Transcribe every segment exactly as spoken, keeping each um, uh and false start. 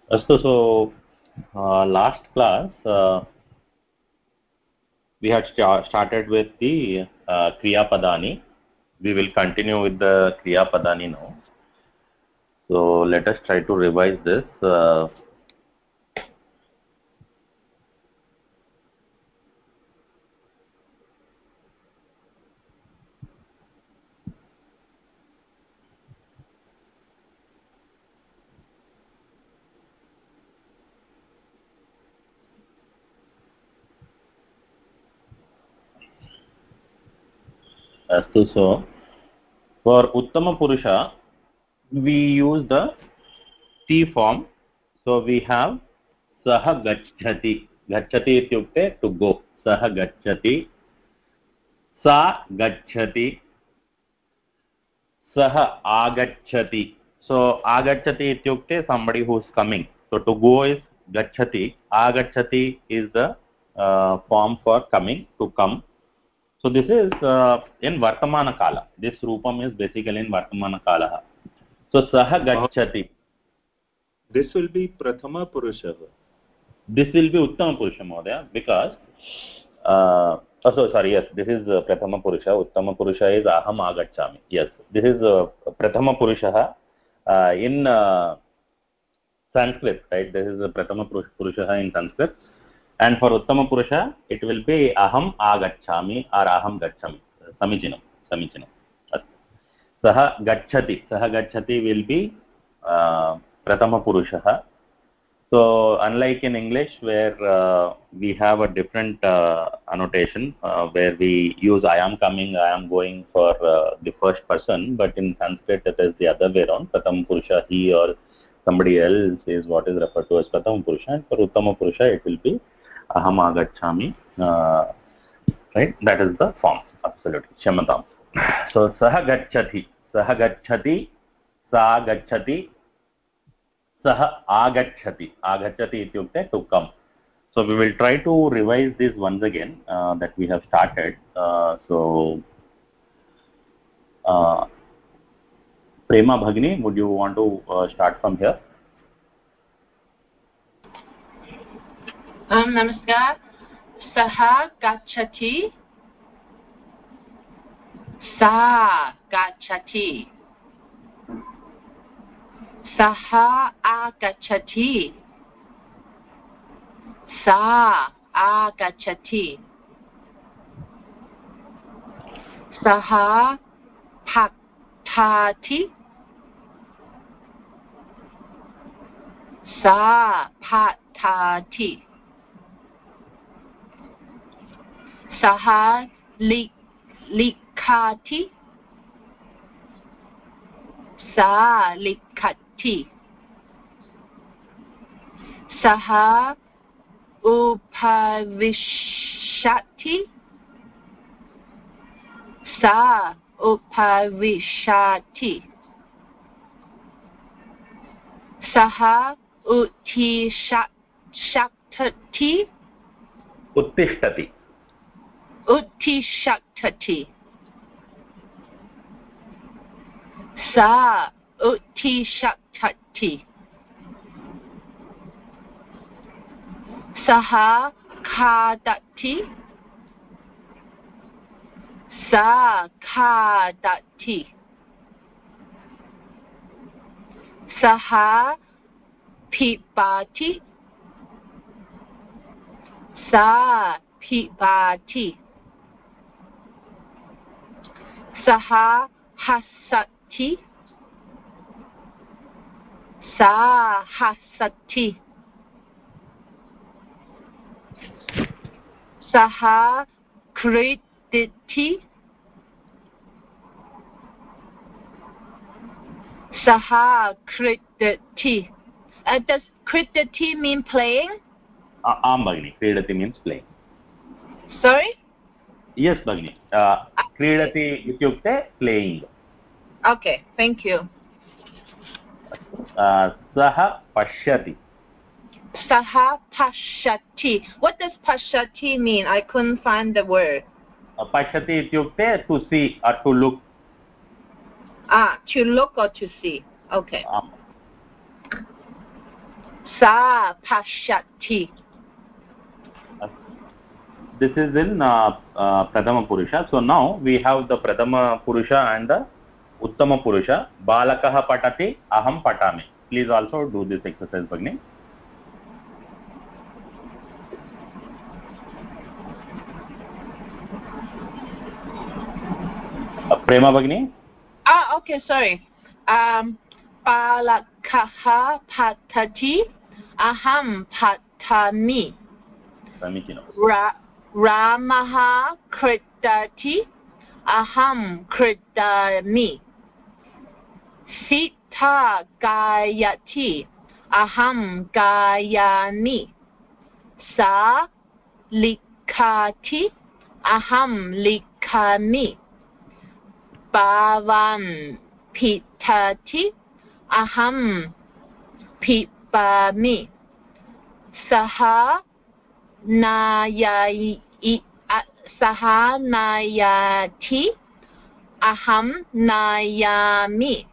Astu, so uh, last class uh, we had sta started with the uh, Kriya Padani. We will continue with the Kriya Padani now. So let us try to revise this. Uh, Astu, so for Uttama Purusha, we use the T form. So we have Saha Gacchati. Gacchati ityukte to go. Saha Gacchati. Sa Gacchati. Saha Agacchati. So Agacchati ityukte somebody who is coming. So to go is Gacchati. Agacchati is the uh, form for coming, to come. So this is uh, in Vartamana Kala. This Rupam is basically in Vartamana Kala. So Saha Gacchati. This will be Prathama Purusha. This will be Uttama Purusha Mahodaya because uh, oh, so sorry, yes, this is uh, Prathama Purusha. Uttama Purusha is Aham Agacchami. Yes, this is uh, Prathama Purusha uh, in uh, Sanskrit, right? This is a Prathama Purusha in Sanskrit. And for Uttama Purusha, it will be Aham Agacchami or Aham Gacchami. Samichinam. Samichinam. Saha Gacchati. Saha Gacchati will be uh, Prathama Purusha. So unlike in English where uh, we have a different uh, annotation uh, where we use I am coming, I am going for uh, the first person, but in Sanskrit it is the other way around. Prathama Purusha, he or somebody else is what is referred to as Prathama Purusha, and for Uttama Purusha it will be Aham Agacchami, uh, right? That is the form, absolutely. Shamatam. So Saha Gacchati, Saha Gacchati, Sa Gacchati, Saha Agacchati. Agacchati ityukte to come. So we will try to revise this once again uh, that we have started. Uh, so uh, Prema Bhagini, would you want to uh, start from here? Um, Namaskar. Saha Gacchati. Sa Gacchati. Saha Agacchati. Sa Agacchati. Saha Patati. Sa Patati. Saha li, Likati. Sa Likati. Saha Upavishati. Sa Upavishati. Saha Uttishatati. Uttishtati. Uttishatati. Sa Uttishatati. Saha Kadati. Sa Kadati. Saha Pibati. Sa Pibati. Saha Hasati. Sa Hasati. Saha Kriditi. Saha Kriditi. Uh, does Kriditi mean playing? Uh, Am Bhagini. Kridati means playing. Sorry? Yes, Bhagini. Uh, Kridati ityukte playing. Okay, thank you. Uh, Saha Pashyati. Saha Pashati. What does Pashati mean? I couldn't find the word. Uh, Pashyati ityukte to see or to look. Ah, to look or to see. Okay. Um, Sa pashyati. This is in uh, uh, Prathama Purusha. So now we have the Prathama Purusha and the Uttama Purusha. Balakaha patati, aham patami. Please also do this exercise, Bhagini. Uh, Prema Bhagini? Ah, okay, sorry. Um, Balakaha patati, aham patami. Samikino. Ra Ramaha kridati, aham kridami. Sita gayati, aham gayami. Sa likati, aham likami. Bhavan pitati, aham pipami. Saha nayai saha nayati, aham nayami.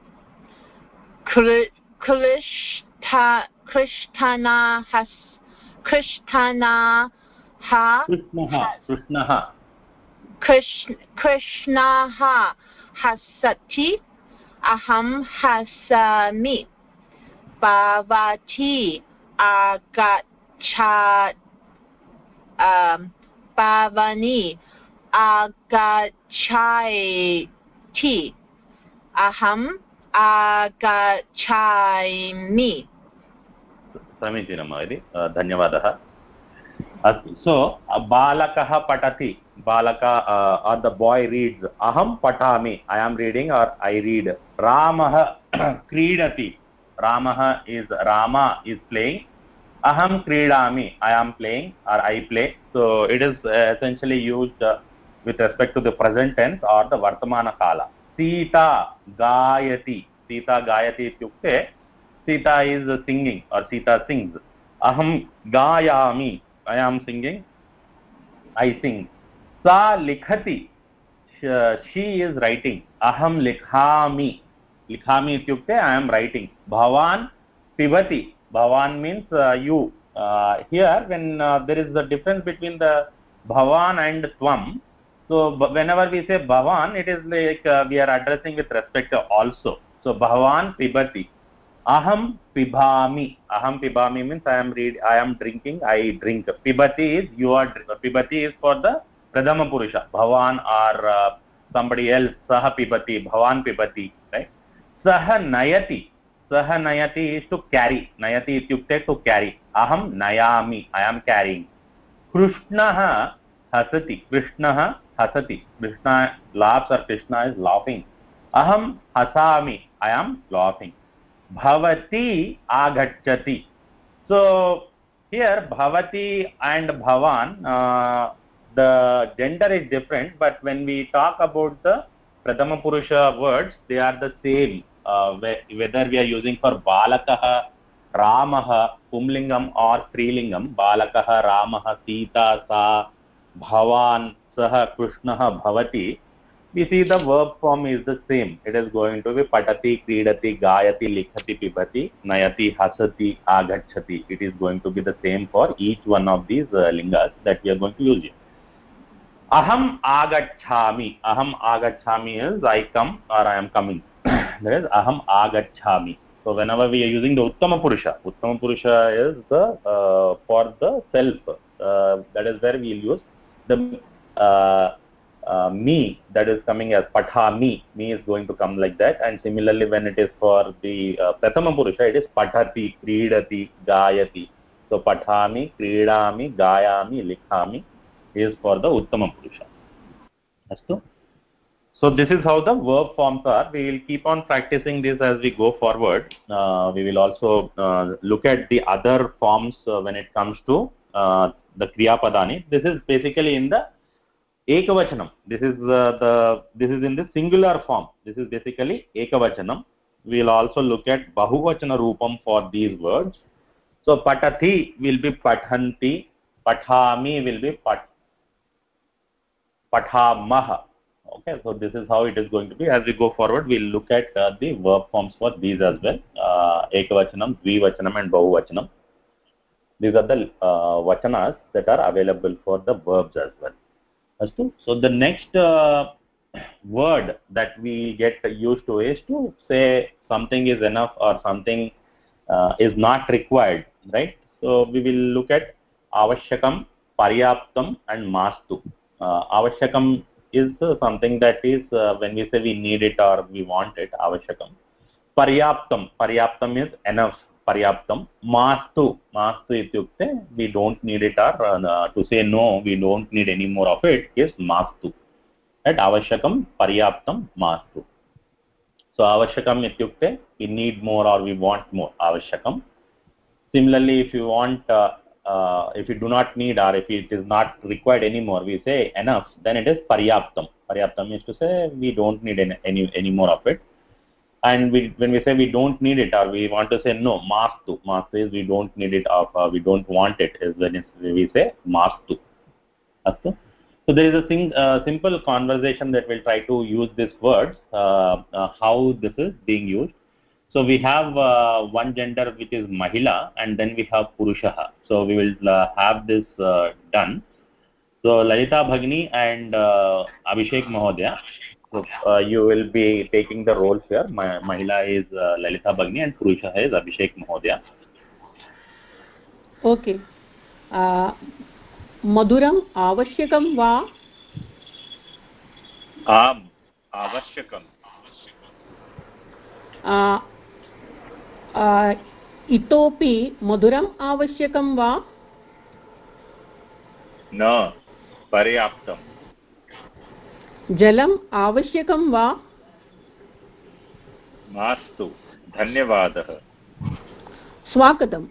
Krishta Krishtana has Krishtana ha Krishnaha. Krishnaha. Krish, Krishnaha hasati, aham hasami. Bhavati agachat um, Bhavani agachati, aham agachami. Samichinam Mahadi. Dhanyavadaha. So, Balakaha patati. Balaka uh, or the boy reads. Aham patami. I am reading or I read. Ramaha kridati. Ramaha is Rama is playing. Aham kridami. I am playing or I play. So, it is uh, essentially used uh, with respect to the present tense or the Vartamana Kala. Sita gayati. Sita gayati ityukte. Sita is singing or Sita sings. Aham gayami. I am singing. I sing. Sa likhati. She is writing. Aham likhami. Likhami ityukte I am writing. Bhavan pivati. Bhavan means uh, you. Uh, here when uh, there is a difference between the Bhavan and Tvam. So whenever we say Bhavan, it is like uh, we are addressing with respect to also. So Bhavan pibati. Aham pibami. Aham pibami means I am read. I am drinking. I drink. Pibati is you are. Pibati is for the Pradhama Purusha. Bhavan or uh, somebody else. Saha pibati. Bhavan pibati. Right. Saha nayati. Saha nayati is to carry. Nayati ityukte to carry. Aham nayami. I am carrying. Krishnaha hasati. Krishnaha hasati. Krishna laughs or Krishna is laughing. Aham hasami. I am laughing. Bhavati agacchati. So here Bhavati and Bhavan, uh, the gender is different, but when we talk about the Prathama Purusha words, they are the same. Uh, whether we are using for Balakaha, Ramaha, Pumlingam or Strilingam, Balakaha, Ramaha, Sita, Sa, Bhavan, Saha, Krishnaha, Bhavati, we see the verb form is the same. It is going to be patati, kridati, gayati, likhati, pibati, nayati, hasati, agacchati. It is going to be the same for each one of these uh, lingas that we are going to use here. Aham agacchami. Aham agacchami is I come or I am coming. That is aham agacchami. So whenever we are using the Uttama Purusha, Uttama Purusha is the uh, for the self. Uh, that is where we will use the uh, uh, me, that is coming as patami. Me is going to come like that. And similarly, when it is for the uh, Prathama Purusha, it is patati, kridati, gayati. So patami, kridami, gayami, likhami is for the Uttama Purusha. Astu? So this is how the verb forms are. We will keep on practicing this as we go forward. Uh, we will also uh, look at the other forms uh, when it comes to uh, the Kriya Padani. This is basically in the Ekavachanam. This is uh, the this is in the singular form. This is basically Ekavachanam. We will also look at Bahuvachana Rupam for these words. So patati will be pathanti, pathami will be pat, pathamah. Okay, so this is how it is going to be. As we go forward, we'll look at uh, the verb forms for these as well. Uh, Ekavachanam, Dvivachanam and Bahuvachanam. These are the uh, vachanas that are available for the verbs as well. So the next uh, word that we get used to is to say something is enough or something uh, is not required, right? So we will look at avashyakam, paryaptam and mastu. Uh, avashyakam is uh, something that is uh, when we say we need it or we want it, avashyakam. Paryaptam, paryaptam is enough. Paryaptam. Mastu, mastu ityukte, we don't need it or uh, to say no, we don't need any more of it is mastu. Right? Avashyakam, paryaptam, mastu. So avashyakam ityukte, we need more or we want more. Avashyakam. Similarly, if you want, uh, uh, if you do not need or if it is not required anymore, we say enough, then it is paryaptam. Paryaptam is to say we don't need any, any, any more of it. And we, when we say we don't need it or we want to say no, mastu. Mastu is we don't need it or uh, we don't want it is when we say mastu. So there is a thing, uh, simple conversation that we'll try to use these words, uh, uh, how this is being used. So we have uh, one gender which is Mahila and then we have Purushaha. So we will uh, have this uh, done. So Lalita Bhagini and uh, Abhishek Mahodaya. So uh, you will be taking the roles here. Ma Mahila is uh, Lalita Bhagini and Purusha is Abhishek Mahodaya. Okay. Uh, Madhuram avashyakam va? Am avashyakam. Uh, uh, itopi madhuram avashyakam va? No, paryaptam. Jalam avashyakam va? Mastu. Dhanyavadah. Swagatam.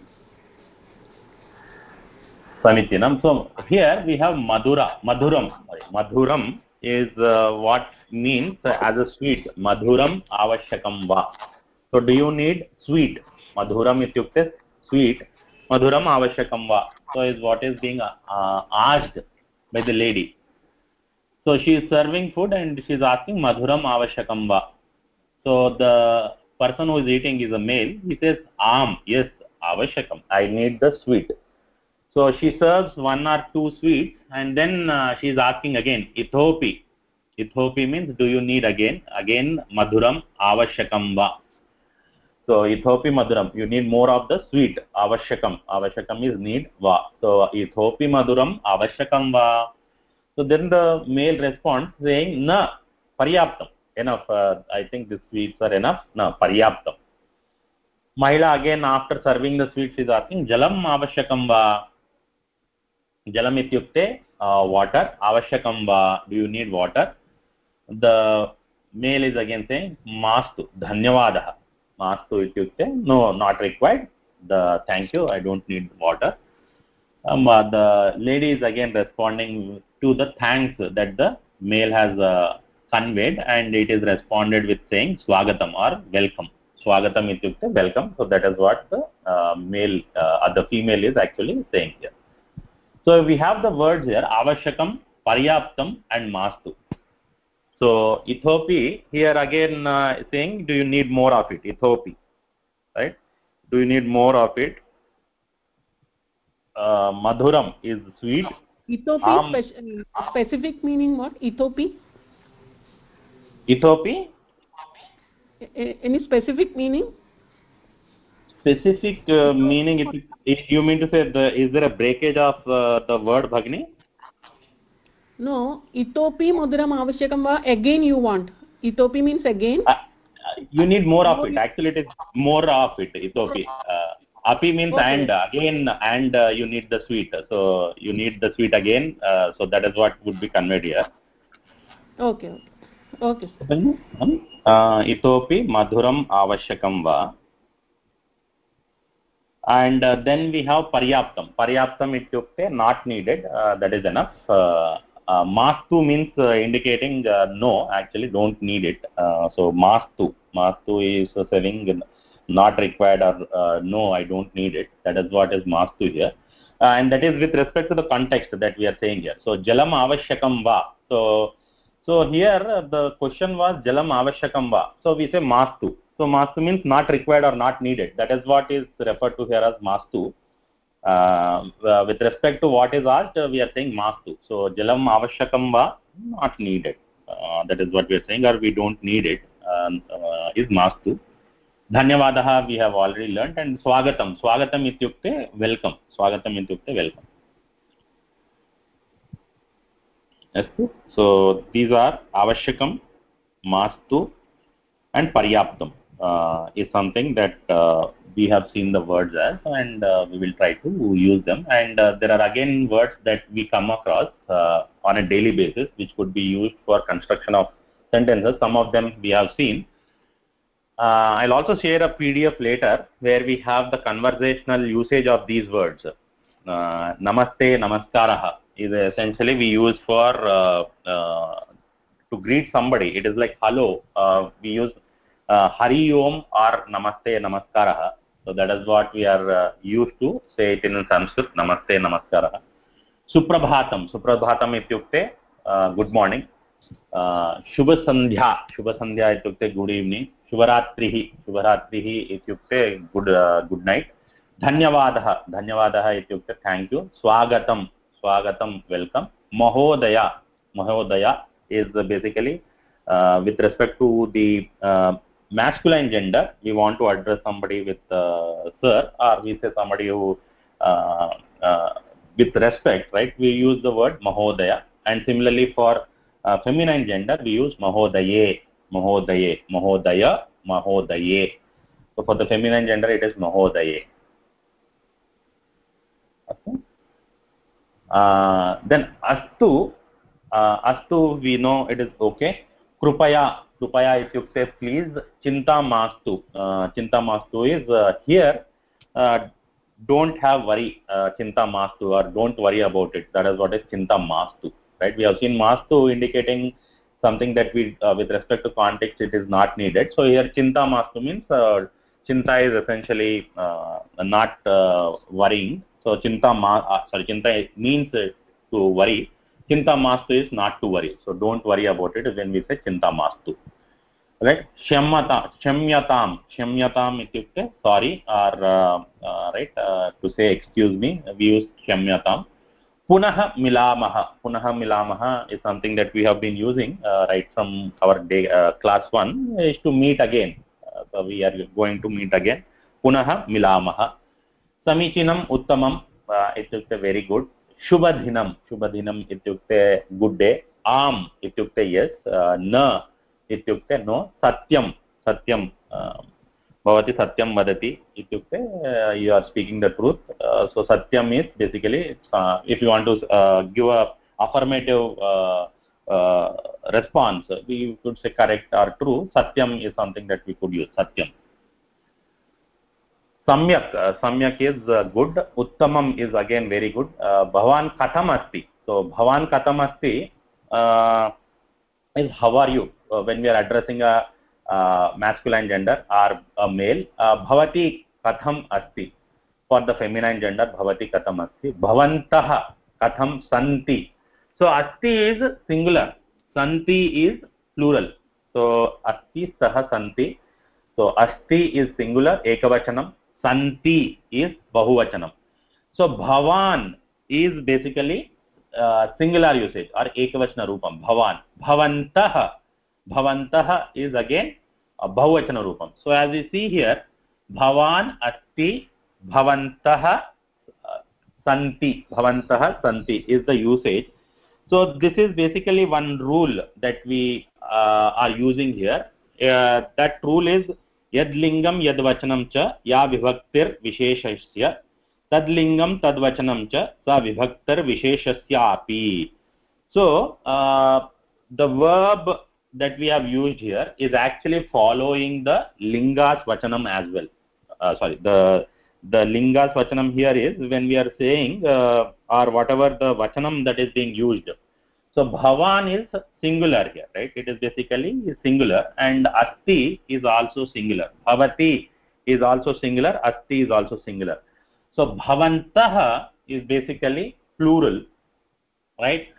Samichinam. So here we have Madhura, Madhuram. Sorry. Madhuram is uh, what means uh, as a sweet. Madhuram avashyakam va. So do you need sweet? Madhuram ityukte sweet. Madhuram avashyakam va. So is what is being uh, asked by the lady. So she is serving food and she is asking Madhuram avashyakam va. So the person who is eating is a male. He says, Am, yes, avashyakam. I need the sweet. So she serves one or two sweets and then uh, she is asking again, Ithopi. Ithopi means, do you need again? Again, Madhuram avashyakam va. So Ithopi Madhuram, you need more of the sweet. Avashyakam. Avashyakam is need va. So Ithopi Madhuram avashyakam va. So then the male responds saying, Na, paryaptam. Enough. Uh, I think the sweets are enough. Na, paryaptam. Mahila again after serving the sweets is asking, Jalam avashyakam va. Jalam ityukte, uh, water. Avashyakam va. Do you need water? The male is again saying, Mastu. Dhanyavadaha. Mastu ityukte. No, not required. The thank you. I don't need water. Um, uh, the lady is again responding to the thanks that the male has uh, conveyed and it is responded with saying swagatam or welcome. Swagatam ityukte welcome. So that is what the uh, male uh, or the female is actually saying here. So we have the words here avashyakam, paryaptam and mastu. So ithopi here again uh, saying do you need more of it? Ithopi, right? Do you need more of it? Uh, madhuram is sweet. Itopi Um, spe specific meaning what? Itopi? Ithopi? A any specific meaning? Specific uh, meaning, if, if you mean to say, the, is there a breakage of uh, the word Bhagini? No, itopi madhuram avashyakam va, again you want. Itopi means again? Uh, you need more of No, it. you... Actually, it is more of it, Ithopi. Uh, api means okay. and, again, and uh, you need the sweet. So, you need the sweet again. Uh, so, that is what would be conveyed here. Okay, okay. Okay. Uh, Ithopi madhuram avashyakam va. And uh, then we have paryaptam. Paryaptam ityukte not needed. Uh, that is enough. Uh, uh, mastu means uh, indicating uh, no, actually don't need it. Uh, so mastu, mastu is uh, saying not required or uh, no, I don't need it. That is what is mastu here. Uh, and that is with respect to the context that we are saying here. So jalam avashyakam va. So So here uh, the question was jalam avashyakam va. So we say mastu. So mastu means not required or not needed. That is what is referred to here as mastu. Uh, uh, with respect to what is asked, uh, we are saying mastu. So jalam avashyakam va, not needed. Uh, that is what we are saying, or we don't need it. Uh, uh, is mastu. Dhanyavadaha we have already learnt, and swagatam. Swagatam ityukte welcome. Swagatam ityukte welcome. Astu. So these are avashyakam, mastu, and paryaptam uh, is something that uh, we have seen the words as, and uh, we will try to use them. And uh, there are again words that we come across uh, on a daily basis, which could be used for construction of sentences. Some of them we have seen. Uh, I'll also share a P D F later where we have the conversational usage of these words. Uh, namaste, namaskaraha is essentially we use for uh, uh, to greet somebody. It is like hello. Uh, we use uh, hari om or namaste, namaskaraha. So that is what we are uh, used to say it in Sanskrit. Namaste, namaskaraha. Suprabhatam. Suprabhatam ityukte uh, good morning. Uh, Shubha Sandhya. Shubha Sandhya ityukte good evening. Shubharatrihi. Shubharatrihi ityukte good uh, good night. Dhanyavadaha. Dhanyavadaha ityukte thank you. Swagatam. Swagatam welcome. Mahodaya. Mahodaya is basically uh, with respect to the uh, masculine gender. We want to address somebody with uh, sir, or we say somebody who uh, uh, with respect, right? We use the word Mahodaya, and similarly for uh, feminine gender we use Mahodaye. Mahodaye. Mahodaya. Mahodaye. So for the feminine gender it is Mahodaye. Okay. Uh, then astu, uh, astu we know it is okay. Krupaya, krupaya ityukte please. Chinta mastu, uh, chinta mastu is uh, here. Uh, don't have worry, uh, chinta mastu, or don't worry about it. That is what is chinta mastu, right? We have seen mastu indicating something that we, uh, with respect to context, it is not needed. So here chinta mastu means uh, chinta is essentially uh, not uh, worrying. So chinta ma uh, sorry chinta means uh, to worry. Chinta mastu is not to worry. So don't worry about it when we say chinta mastu. Right? Shyamyata, shyamyatam, shyamyatam ityukte sorry, or uh, uh, right uh, to say excuse me. We use shyamyatam. Punaha milamaha. Punaha milamaha is something that we have been using uh, right from our day uh, class one is to meet again. Uh, so we are going to meet again. Punaha milamaha. Samichinam uttamam uh, ityukte very good. Shubhadhinam. Shubhadhinam ityukte good day. Am ityukte yes. Uh, na ityukte no. Satyam. Satyam. Uh, Bhavati satyam vadati ityukte uh, you are speaking the truth. Uh, so satyam is basically uh, if you want to uh, give a affirmative uh, uh, response, we could say correct or true. Satyam is something that we could use. Satyam. Samyak, uh, Samyak is uh, good. Uttamam is again very good. Uh, Bhavan katham asti. So Bhavan katham asti uh, is how are you? Uh, when we are addressing a uh, masculine gender or a male. Uh, bhavati katham asti. For the feminine gender, bhavati katham asti. Bhavantah katham santi. So asti is singular. Santi is plural. So asti saha santi. So asti is singular, ekavachanam. Santi is bahuvachanam. So bhavan is basically uh, singular usage or ekavachana rupam. Bhavan. Bhavantah. Bhavantah is again a bahuvachana rupam. So as we see here, bhavan, asti, bhavantah, uh, santi. Bhavantah, santi is the usage. So this is basically one rule that we uh, are using here. Uh, that rule is yadlingam yadvachanam cha ya vibhaktir visheshasya tadlingam tadvachanam cha sa vibhaktir visheshasya api. So uh, the verb that we have used here is actually following the lingas vachanam as well. Uh, sorry, the the lingas vachanam here is when we are saying uh, or whatever the vachanam that is being used. So bhavan is singular here, right? It is basically singular, and asti is also singular. Bhavati is also singular. Asti is also singular. So bhavantah is basically plural, right?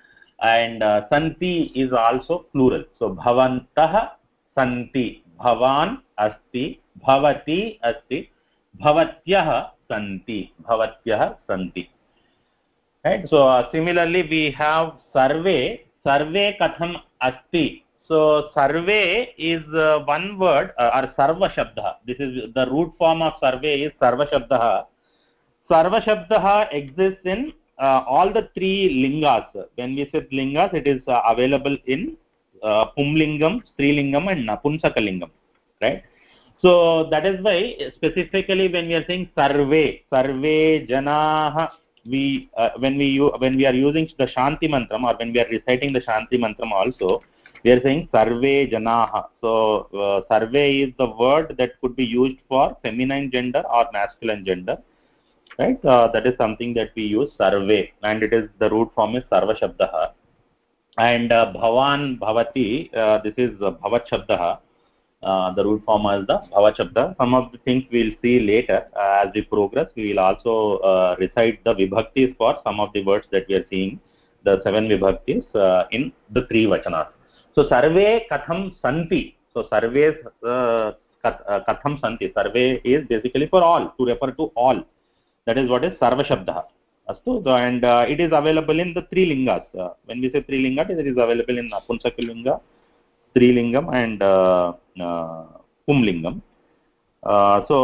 and uh, santi is also plural. So bhavantah santi, bhavan asti, bhavati asti, bhavatyah santi, bhavatyah santi. Right? So uh, similarly we have sarve, sarve katham asti. So sarve is uh, one word uh, or sarva shabda. This is the root form of sarve is sarva shabda. Sarva shabda exists in uh, all the three lingas. When we say lingas, it is uh, available in uh, pumlingam, strilingam and napunsakalingam, right? So that is why specifically when we are saying sarve, sarve janaah, we uh, when we when we are using the shanti mantram or when we are reciting the shanti mantram also, we are saying sarve janaah. So uh, sarve is the word that could be used for feminine gender or masculine gender, right? Uh, that is something that we use, sarve, and it is the root form is sarva shabdah. And uh, bhavan bhavati, uh, this is uh, bhavat shabdah. Uh, the root form is the bhavat shabda. Some of the things we will see later uh, as we progress. We will also uh, recite the vibhaktis for some of the words that we are seeing, the seven vibhaktis uh, in the three vachanas. So sarve katham santi. So sarve uh, katham santi. Sarve is basically for all, to refer to all. That is what is sarva shabda. Astu, and uh, it is available in the three lingas. Uh, when we say three lingas, it is available in napunsakalinga, strilingam and uh, uh, pumlingam. Uh, so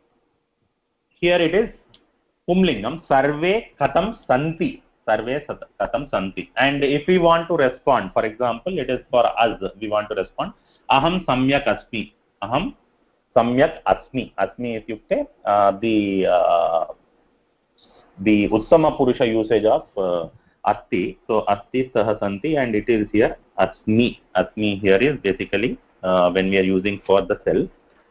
here it is pumlingam, sarve katham santi, sarve katham santi. And if we want to respond, for example, it is for us, we want to respond, aham samyak asmi, aham samyak asmi. Asmi ityukte uh, the uh, the uttama purusha usage of uh, asti. So asti sah santi, and it is here asmi. Asmi here is basically uh, when we are using for the self.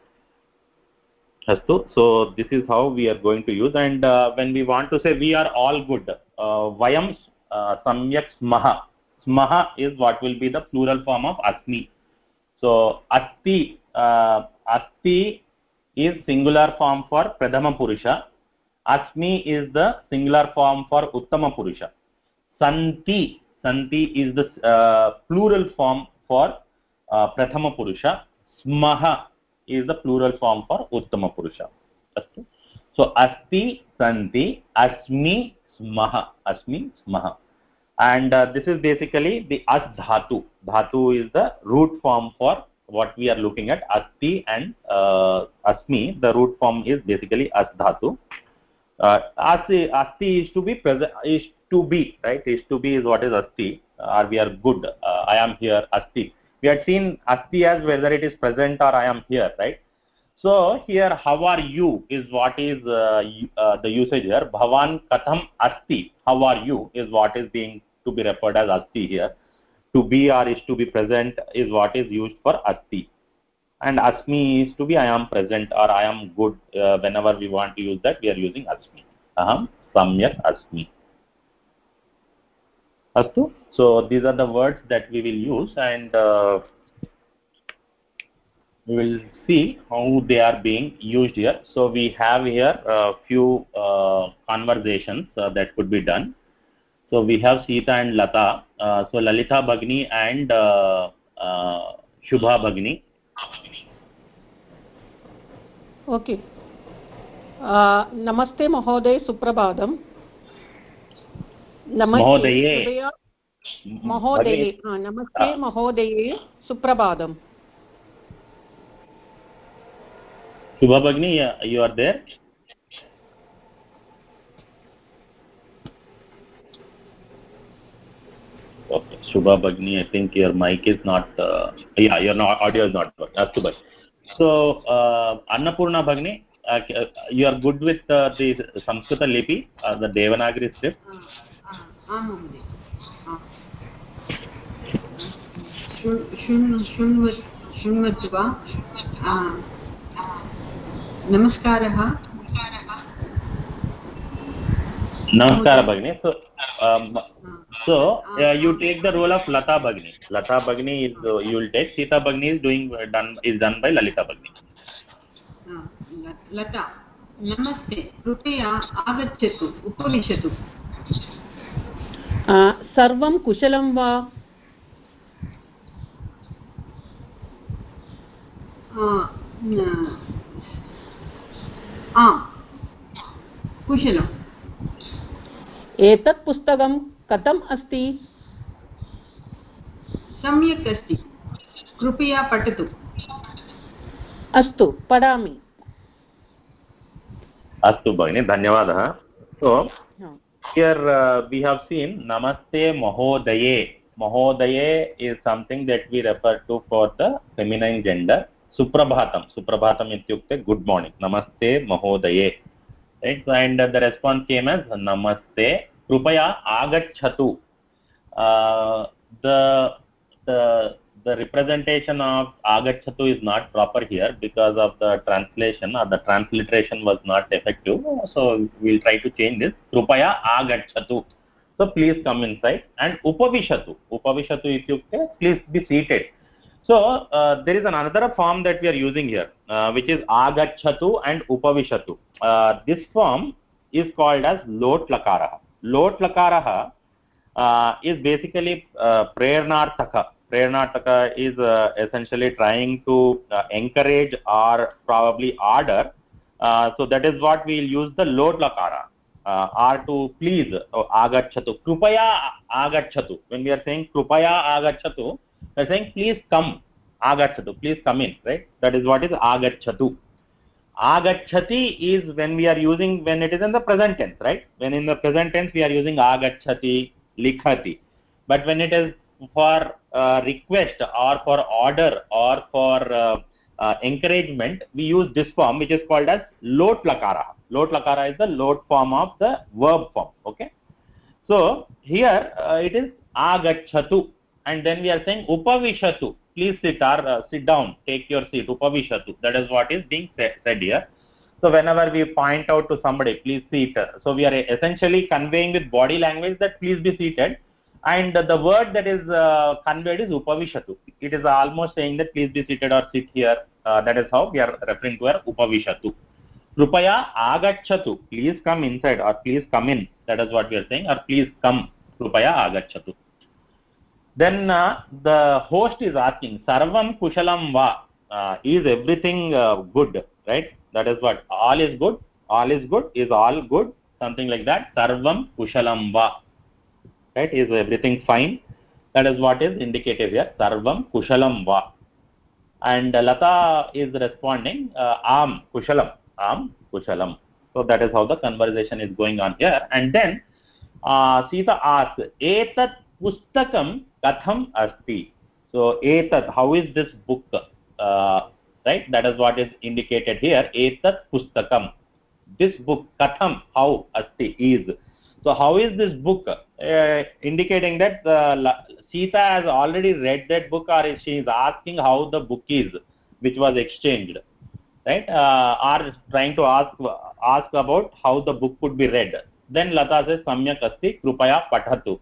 Astu. So this is how we are going to use. And uh, when we want to say we are all good, uh, vayam uh, samyak smaha. Smaha is what will be the plural form of asmi. So asti, uh, asti is singular form for pradhama purusha. Asmi is the singular form for uttama purusha. Santi, santi is the uh, plural form for uh, prathama purusha. Smaha is the plural form for uttama purusha. So asti, santi, asmi, smaha, asmi, smaha. And uh, this is basically the as dhatu. Dhatu is the root form for what we are looking at, asti and uh, asmi. The root form is basically as dhatu. Uh, asti, asti is to be present, is to be, right? Is to be is what is asti, uh, or we are good. Uh, I am here, asti. We had seen asti as whether it is present or I am here, right? So here, how are you is what is uh, uh, the usage here. Bhavan katham asti, how are you is what is being to be referred as asti here. To be or is to be present is what is used for asti. And asmi is to be I am present or I am good. Uh, whenever we want to use that, we are using asmi. Aham samyak asmi. Astu. So these are the words that we will use, and uh, we will see how they are being used here. So we have here a few uh, conversations uh, that could be done. So we have Sita and Lata. Uh, so Lalita Bhagini and uh, uh, Shubha Bhagini. Okay. Uh, namaste Mahoday Suprabhadam. Namaste Mahodaye. Mahodaye. Uh, namaste ah. Mahodaye Suprabhadam. Shubha Bhagini, you are there? Okay, Shubha Bhagini, I think your mic is not, uh, yeah, your audio is not working. Astu bhai. So, uh, Annapurna Bhagini, uh, you are good with uh, the Samskrita Lipi, uh, the Devanagari script? शृण्वति वा? नमस्कारः. Namaskara Bhagini. So, um, so uh, you take the role of Lata Bhagini. Lata Bhagini is uh, you will take. Sita Bhagini is doing uh, done is done by Lalita Bhagini. Lata, namaste. कृपया आगच्छतु, उपविशतु. सर्वं कुशलं वा? आम् कुशलम्। एतत् पुस्तकं कथम् अस्ति? सम्यक् अस्ति, कृपया पठतु। अस्तु, पठामि। अस्तु भगिनी, धन्यवादः। सो here uh, we have seen namaste mahodaye. Mahodaye is something that we refer to for the feminine gender. Suprabhatam, suprabhatam ityukte good morning, namaste mahodaye, right? And uh, the response came as namaste krupaya agachhatu. uh, the the the representation of agachhatu is not proper here because of the translation or the transliteration was not effective, so we'll try to change this. Krupaya agachhatu, so please come inside. And upavishatu, upavishatu ityukte please be seated. So uh, there is another form that we are using here, uh, which is agachhatu and upavishatu. Uh, this form is called as lot lakara. Lot lakara uh, is basically uh, prernarthaka. Prernarthaka is uh, essentially trying to uh, encourage or probably order. Uh, so that is what we will use the lot lakara, uh, or to please, uh, agachhatu. Krupaya agachhatu. When we are saying krupaya agachhatu, we are saying please come. Agachhatu, please come in, right? That is what is agachhatu. Agachhati is when we are using, when it is in the present tense, right? When in the present tense we are using agachhati, likhati. But when it is for uh, request or for order or for uh, uh, encouragement, we use this form, which is called as lot lakara. Lot lakara is the lot form of the verb form, okay? So here uh, it is agachhatu, and then we are saying upavishatu, please sit or uh, sit down, take your seat, upavishatu. That is what is being said, said here. So whenever we point out to somebody, please sit, so we are essentially conveying with body language that please be seated, and the word that is uh, conveyed is upavishatu. It is almost saying that please be seated or sit here. Uh, that is how we are referring to our upavishatu. Krupaya agachhatu, please come inside or please come in. That is what we are saying, or please come. Krupaya agachhatu. Then uh, the host is asking, Sarvam kushalam va, uh, is everything uh, good, right? That is what, all is good, all is good, is all good, something like that. Sarvam kushalam va, right? Is everything fine? That is what is indicative here. Sarvam kushalam va. And Lata is responding, uh, Am kushalam, Am kushalam. So that is how the conversation is going on here. And then uh, Sita asks, Etat pustakam katham asti. So etat, how is this book? Uh, right? That is what is indicated here. Etat pustakam. This book, katham, how asti is. So how is this book? Uh, indicating that uh, Sita has already read that book, or she is asking how the book is, which was exchanged, right? Uh, or trying to ask ask about how the book could be read. Then Lata says, Samyak asti, krupaya pathatu.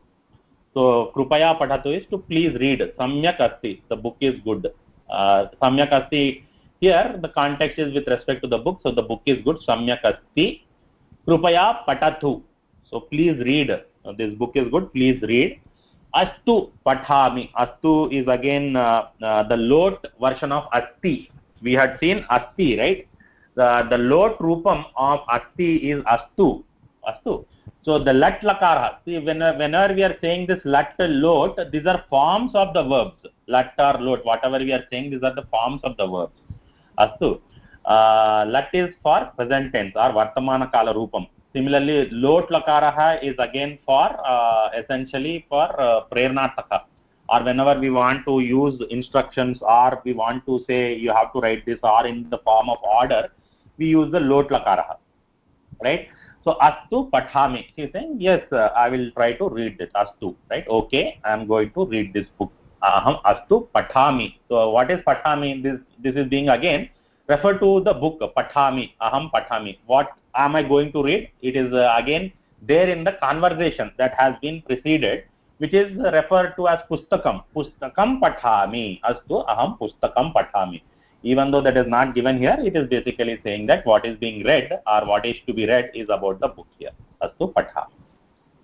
So krupaya pathatu is to please read. Samyak asti, the book is good. Uh, Samyak asti, here the context is with respect to the book, so the book is good. Samyak asti, krupaya patatu. So please read. Uh, this book is good. Please read. Astu pathami. Astu is again uh, uh, the lot version of asti. We had seen asti, right? The the lot rupam of asti is astu. Astu. So the lat lakara. See, whenever, whenever we are saying this lat lot, these are forms of the verbs. Lat or lot, whatever we are saying, these are the forms of the verbs. Astu. Uh, lat is for present tense or vartamana kala rupam. Similarly, lot lakaraha is again for uh, essentially for uh, prernarthaka, or whenever we want to use instructions or we want to say you have to write this or in the form of order, we use the lot lakaraha, right? So astu pathami, he is saying yes, uh, I will try to read this. Astu, right? Okay, I am going to read this book. Aham astu pathami. So what is pathami? This this is being again refer to the book pathami, aham pathami. What am I going to read? It is uh, again there in the conversation that has been preceded, which is referred to as pustakam. Pustakam pathami, astu aham pustakam pathami. Even though that is not given here, it is basically saying that what is being read or what is to be read is about the book here. Astu pathami.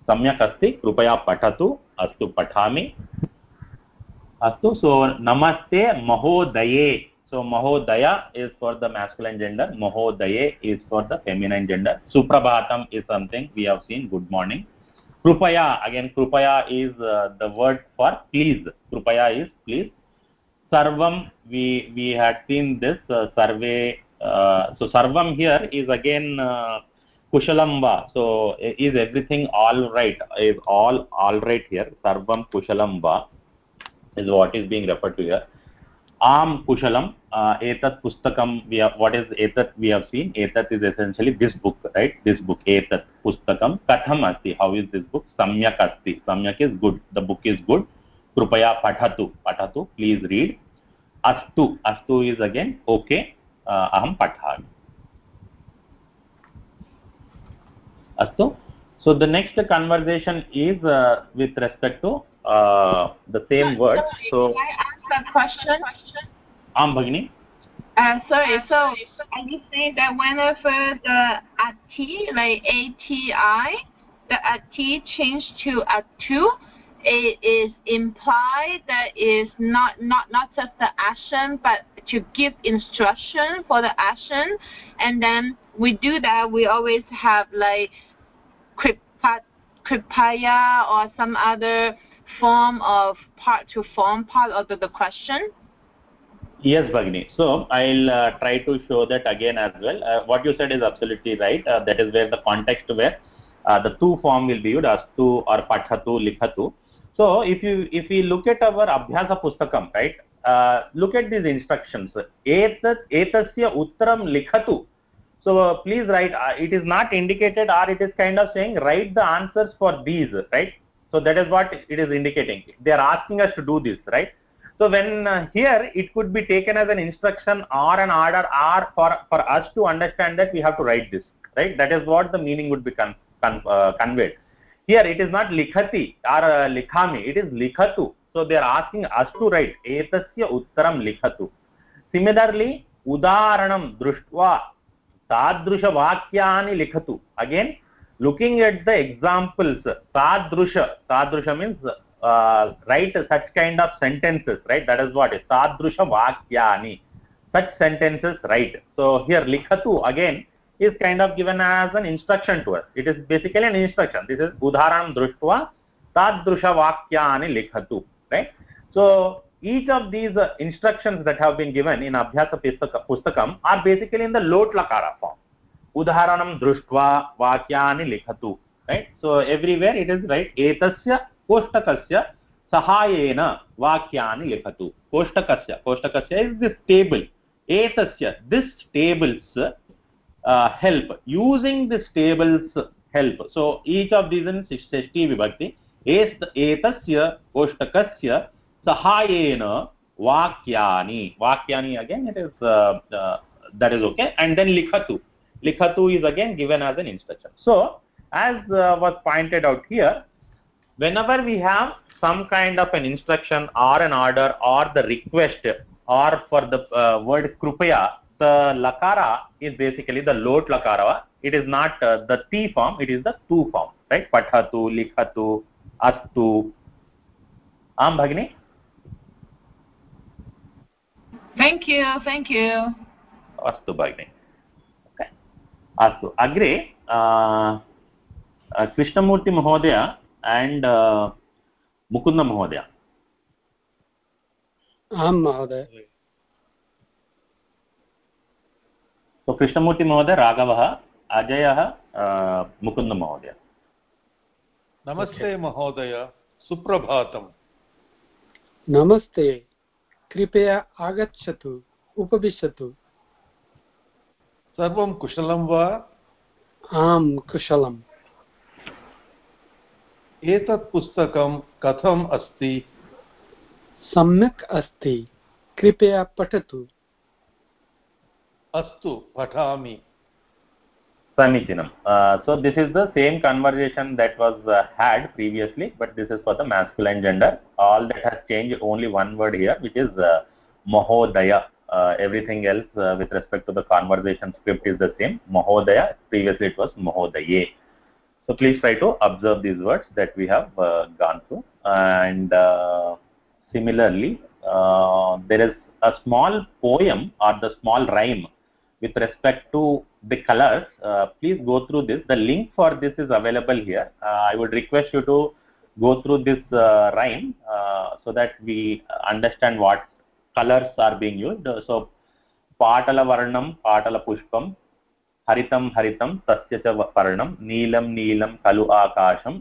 सम्यक् अस्ति कृपया पठतु अस्तु पठामि अस्तु so namaste mahodaye so mahodaya is for the masculine gender mahodaye is for the feminine gender suprabhatam is something we have seen good morning krupaya again krupaya is uh, the word for please krupaya is please sarvam we we had seen this uh, survey uh, so sarvam here is again uh, kushalam va so is everything all right is all all right here sarvam kushalam va is what is being referred to here am kushalam uh, etat pustakam we have what is etat we have seen etat is essentially this book right this book etat pustakam katham asti how is this book samyak asti samyak is good the book is good krupaya pathatu pathatu please read astu astu is again okay uh, aham pathami astu so the next conversation is uh, with respect to uh, the same So- word sorry, so can I ask a question? am bhagini Uh, sorry, so are you saying that whenever the ati, like A T I, the ati changed to atu, it is implied that is not, not, not just the action, but to give instruction for the action. And then we do that, we always have like kripa, kripaya or some other form of part to form part of the, the question. Yes, Bhagini. So I'll uh, try to show that again as well. Uh, what you said is absolutely right. Uh, that is where the context where uh, the tu form will be used, astu or pathatu, likhatu. So if you if we look at our abhyasa pustakam, right? Uh, look at these instructions. Etat etasya uttaram likhatu. So uh, please write. Uh, it is not indicated, or it is kind of saying write the answers for these, right? So that is what it is indicating. They are asking us to do this, right? So when uh, here it could be taken as an instruction or an order or for, for us to understand that we have to write this, right? That is what the meaning would be con, con, uh, conveyed. Here it is not likhati or uh, likhami, it is likhatu. So they are asking us to write etasya uttaram likhatu. Similarly, udaharanam drushtva tadrusha vakyani likhatu. Again, looking at the examples, tadrusha, tadrusha means uh, write such kind of sentences, right? That is what is tadrusha vakyani, such sentences, right? So here likhatu again is kind of given as an instruction to us. It is basically an instruction. This is udharanam društva tadrusha vakyani likhatu, right? So each of these uh, instructions that have been given in abhyasa pustakam are basically in the lot lakara form. Udharanam društva vakyani likhatu, right? So everywhere it is right. Etasya koshtakasya sahayena vakyani likhatu. Koshtakasya, koshtakasya is this table. Etasya, this tables uh, help. Using this tables help. So each of these in Shashti Vibhakti. Etasya koshtakasya sahayena vakyani. Vakyani again it is uh, uh, that is okay. And then likhatu. Likhatu is again given as an instruction. So as uh, was pointed out here, whenever we have some kind of an instruction or an order or the request or for the uh, word krupaya, the lakara is basically the lot lakara. It is not uh, the ti form, it is the tu form, right? Pathatu, likhatu, astu. Am Bhagini? Thank you, thank you. Astu Bhagini. Okay. Astu. Agre, uh, uh, Krishnamurti Mahodaya and uh, Mukunda Mahodaya. आम् महोदय So Krishnamurti Mahodaya, Raghavah, Ajayah, Mukunda Mahodaya. नमस्ते महोदय सुप्रभातम् नमस्ते कृपया आगच्छतु उपविशतु सर्वं कुशलं वा आम् कुशलम् एतत् पुस्तकं कथम् अस्ति सम्यक् अस्ति कृपया पठतु अस्तु पठामि Samichinam. Uh, so this is the same conversation that was uh, had previously, but this is for the masculine gender. All that has changed only one word here, which is uh, Mahodaya. Uh, everything else uh, with respect to the conversation script is the same. Mahodaya. Previously it was Mahodaye. So please try to observe these words that we have uh, gone through. And uh, similarly, uh, there is a small poem or the small rhyme with respect to the colors. Uh, please go through this. The link for this is available here. Uh, I would request you to go through this uh, rhyme uh, so that we understand what colors are being used. So, Patala Varnam, Patala Pushpam, Haritam Haritam, Tasya cha Varnam, Neelam Neelam, Kalu Akasham,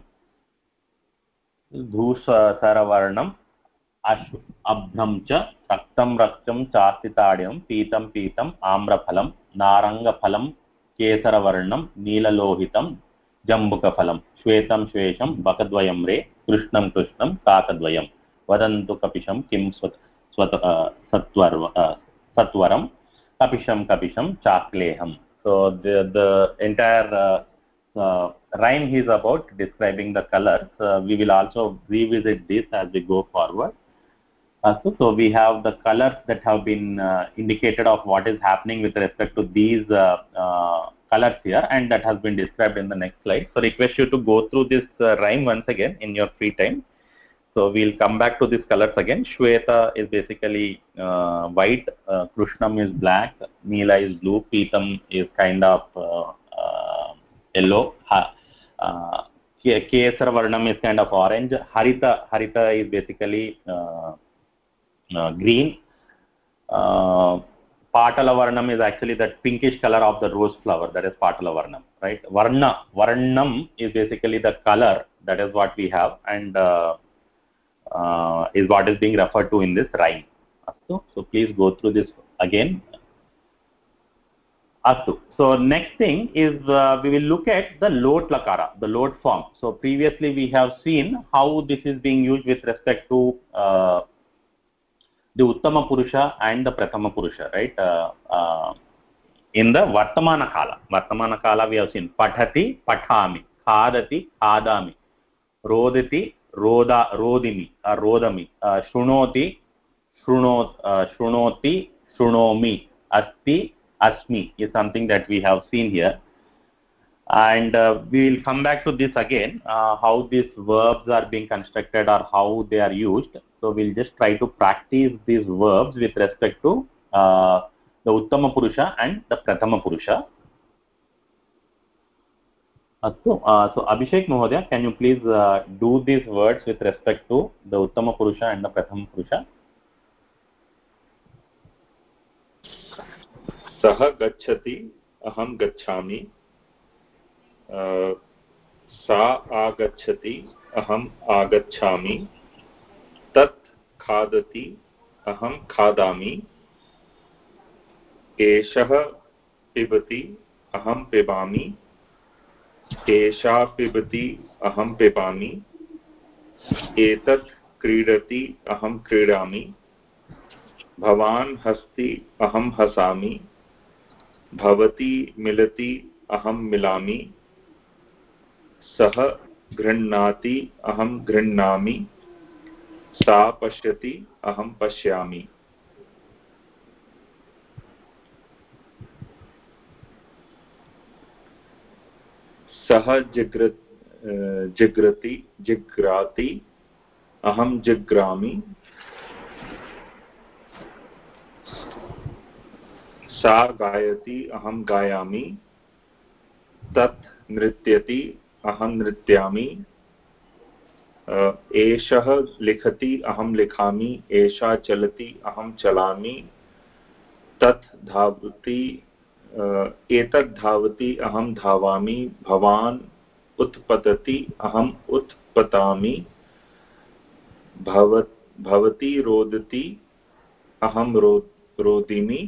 Dhusara Varnam, Abhnam cha, Raktam Raktam, Chastitadyam, Pitam Pitam, Amraphalam, Naranga Phalam, Kesara Varnam, Neela Lohitam, Jambuka Phalam, Shvetam Shvesham, Bakadvayam Re, Krishnam Krishnam, Kakadvayam, Vadantu Kapisham, Kim Swat, swat, uh, Satvar, uh, Satvaram, Kapisham Kapisham, Chakleham. So the, the entire uh, uh, rhyme is about describing the colors. Uh, we will also revisit this as we go forward. Uh, so, so we have the colors that have been uh, indicated of what is happening with respect to these uh, uh, colors here, and that has been described in the next slide. So request you to go through this uh, rhyme once again in your free time. So we'll come back to these colors again. Shweta is basically uh, white, uh, Krishnam is black, Neela is blue, Pitam is kind of uh, uh, yellow, ha, uh, Kesara Varnam is kind of orange, Harita, Harita is basically uh, uh, green, uh, Patala Varnam is actually that pinkish color of the rose flower, that is Patala Varnam, right? Varna, Varnam is basically the color, that is what we have, and uh, Uh, is what is being referred to in this rhyme. Astu. So please go through this again. Astu. So next thing is uh, we will look at the lot lakara, the lot form. So previously we have seen how this is being used with respect to uh, the Uttama Purusha and the Prathama Purusha, right? Uh, uh, in the Vartamana Kala. Vartamana Kala we have seen Pathati, Pathami, Khadati, Khadami, Rodati, Roda, Rodimi, uh, Rodami, uh, Shrunoti, Shrunot, uh, Shrunoti, Shrunomi, Asti, Asmi is something that we have seen here. And uh, we will come back to this again, uh, how these verbs are being constructed or how they are used. So we'll just try to practice these verbs with respect to uh, the Uttama Purusha and the Prathama Purusha. So, uh, so Abhishek Mahodaya, can you please uh, do these words with respect to the Uttama Purusha and the Prathama Purusha? Saha gacchati, aham gacchami. Uh, sa agacchati, aham agacchami. Tat khadati, aham khadami. Eshaha pibati, aham pibami. एषा पिबति अहं पिबामि एतत् क्रीडति अहं क्रीडामि भवान् हसति अहं हसामि भवती मिलति अहं मिलामि सः गृह्णाति अहं गृह्णामि सा पश्यति अहं पश्यामि सः जिग्र जिग्रति जिग्राति अहं जिग्रामि सा गायति अहं गायामि तत् नृत्यति अहं नृत्यामि एषः लिखति अहं लिखामि एषा चलति अहं चलामि तत् धावति एतत् धावति अहं धावामि भवान् उत्पतति अहम् उत्पतामि भवत् भवती रोदति अहं रो रोदिमि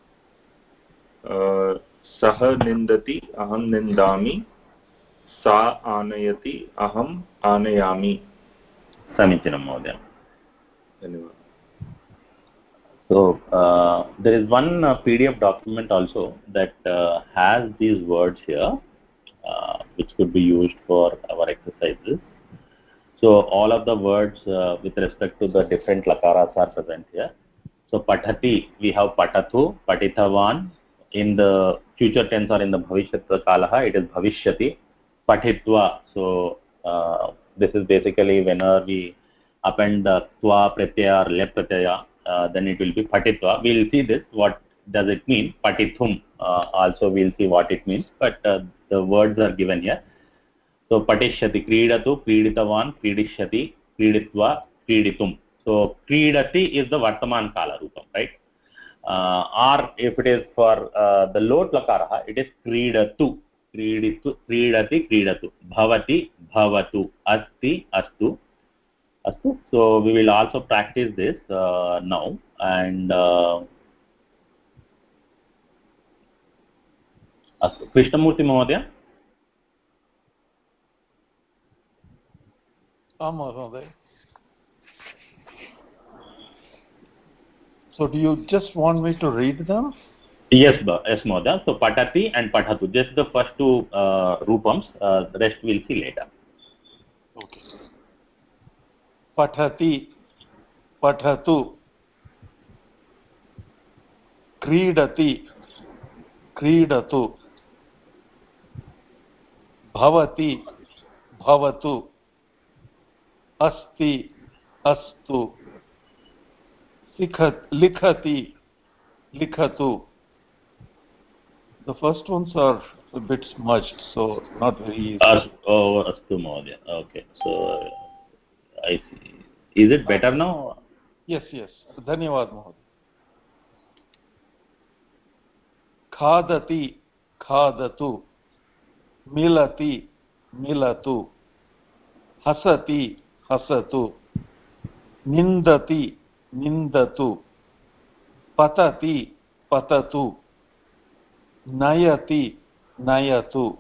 सः निन्दति अहं निन्दामि सा आनयति अहम् आनयामि समीचीनं महोदय. धन्यवादः. So uh, there is one uh, P D F document also that uh, has these words here, uh, which could be used for our exercises. So all of the words uh, with respect to the different lakaras are present here. So Pathati, we have Patatu, Patitavan. In the future tense or in the Bhavishyat Kalaha, it is Bhavishyati. patitva. So uh, this is basically whenever we append the twa pratyaya or lep pratyaya, uh, then it will be patitva. We will see this. What does it mean? Patithum. Uh, also we will see what it means. But uh, the words are given here. So patishyati, kridatu, kriditavan, kridishyati, kriditva, kriditum. So kridati is the vartaman kala rupam, right? Uh, or if it is for uh, the lot lakara, it is kridatu, kriditu, kridati, kridatu, bhavati, bhavatu, asti, astu, astu. So we will also practice this uh, now. And uh, astu. Krishnamurti Mahodaya. आम् महोदय. So do you just want me to read them? Yes, yes, Mahodaya. So patati and pathatu, just the first two uh, rupams. Uh, the rest we'll see later. Okay. Pathati, pathatu, kridati, kridatu, bhavati, bhavatu, asti, astu, sikhat, likhati, likhatu. The first ones are a bit smudged, so not very easy. Astu, oh, astu Mahodaya. Okay, so I see. Is it better now? Yes, yes. Dhanyavad Mahodaya. Khadati, khadatu, milati, milatu, hasati, hasatu, nindati, nindatu, patati, patatu, nayati, nayatu,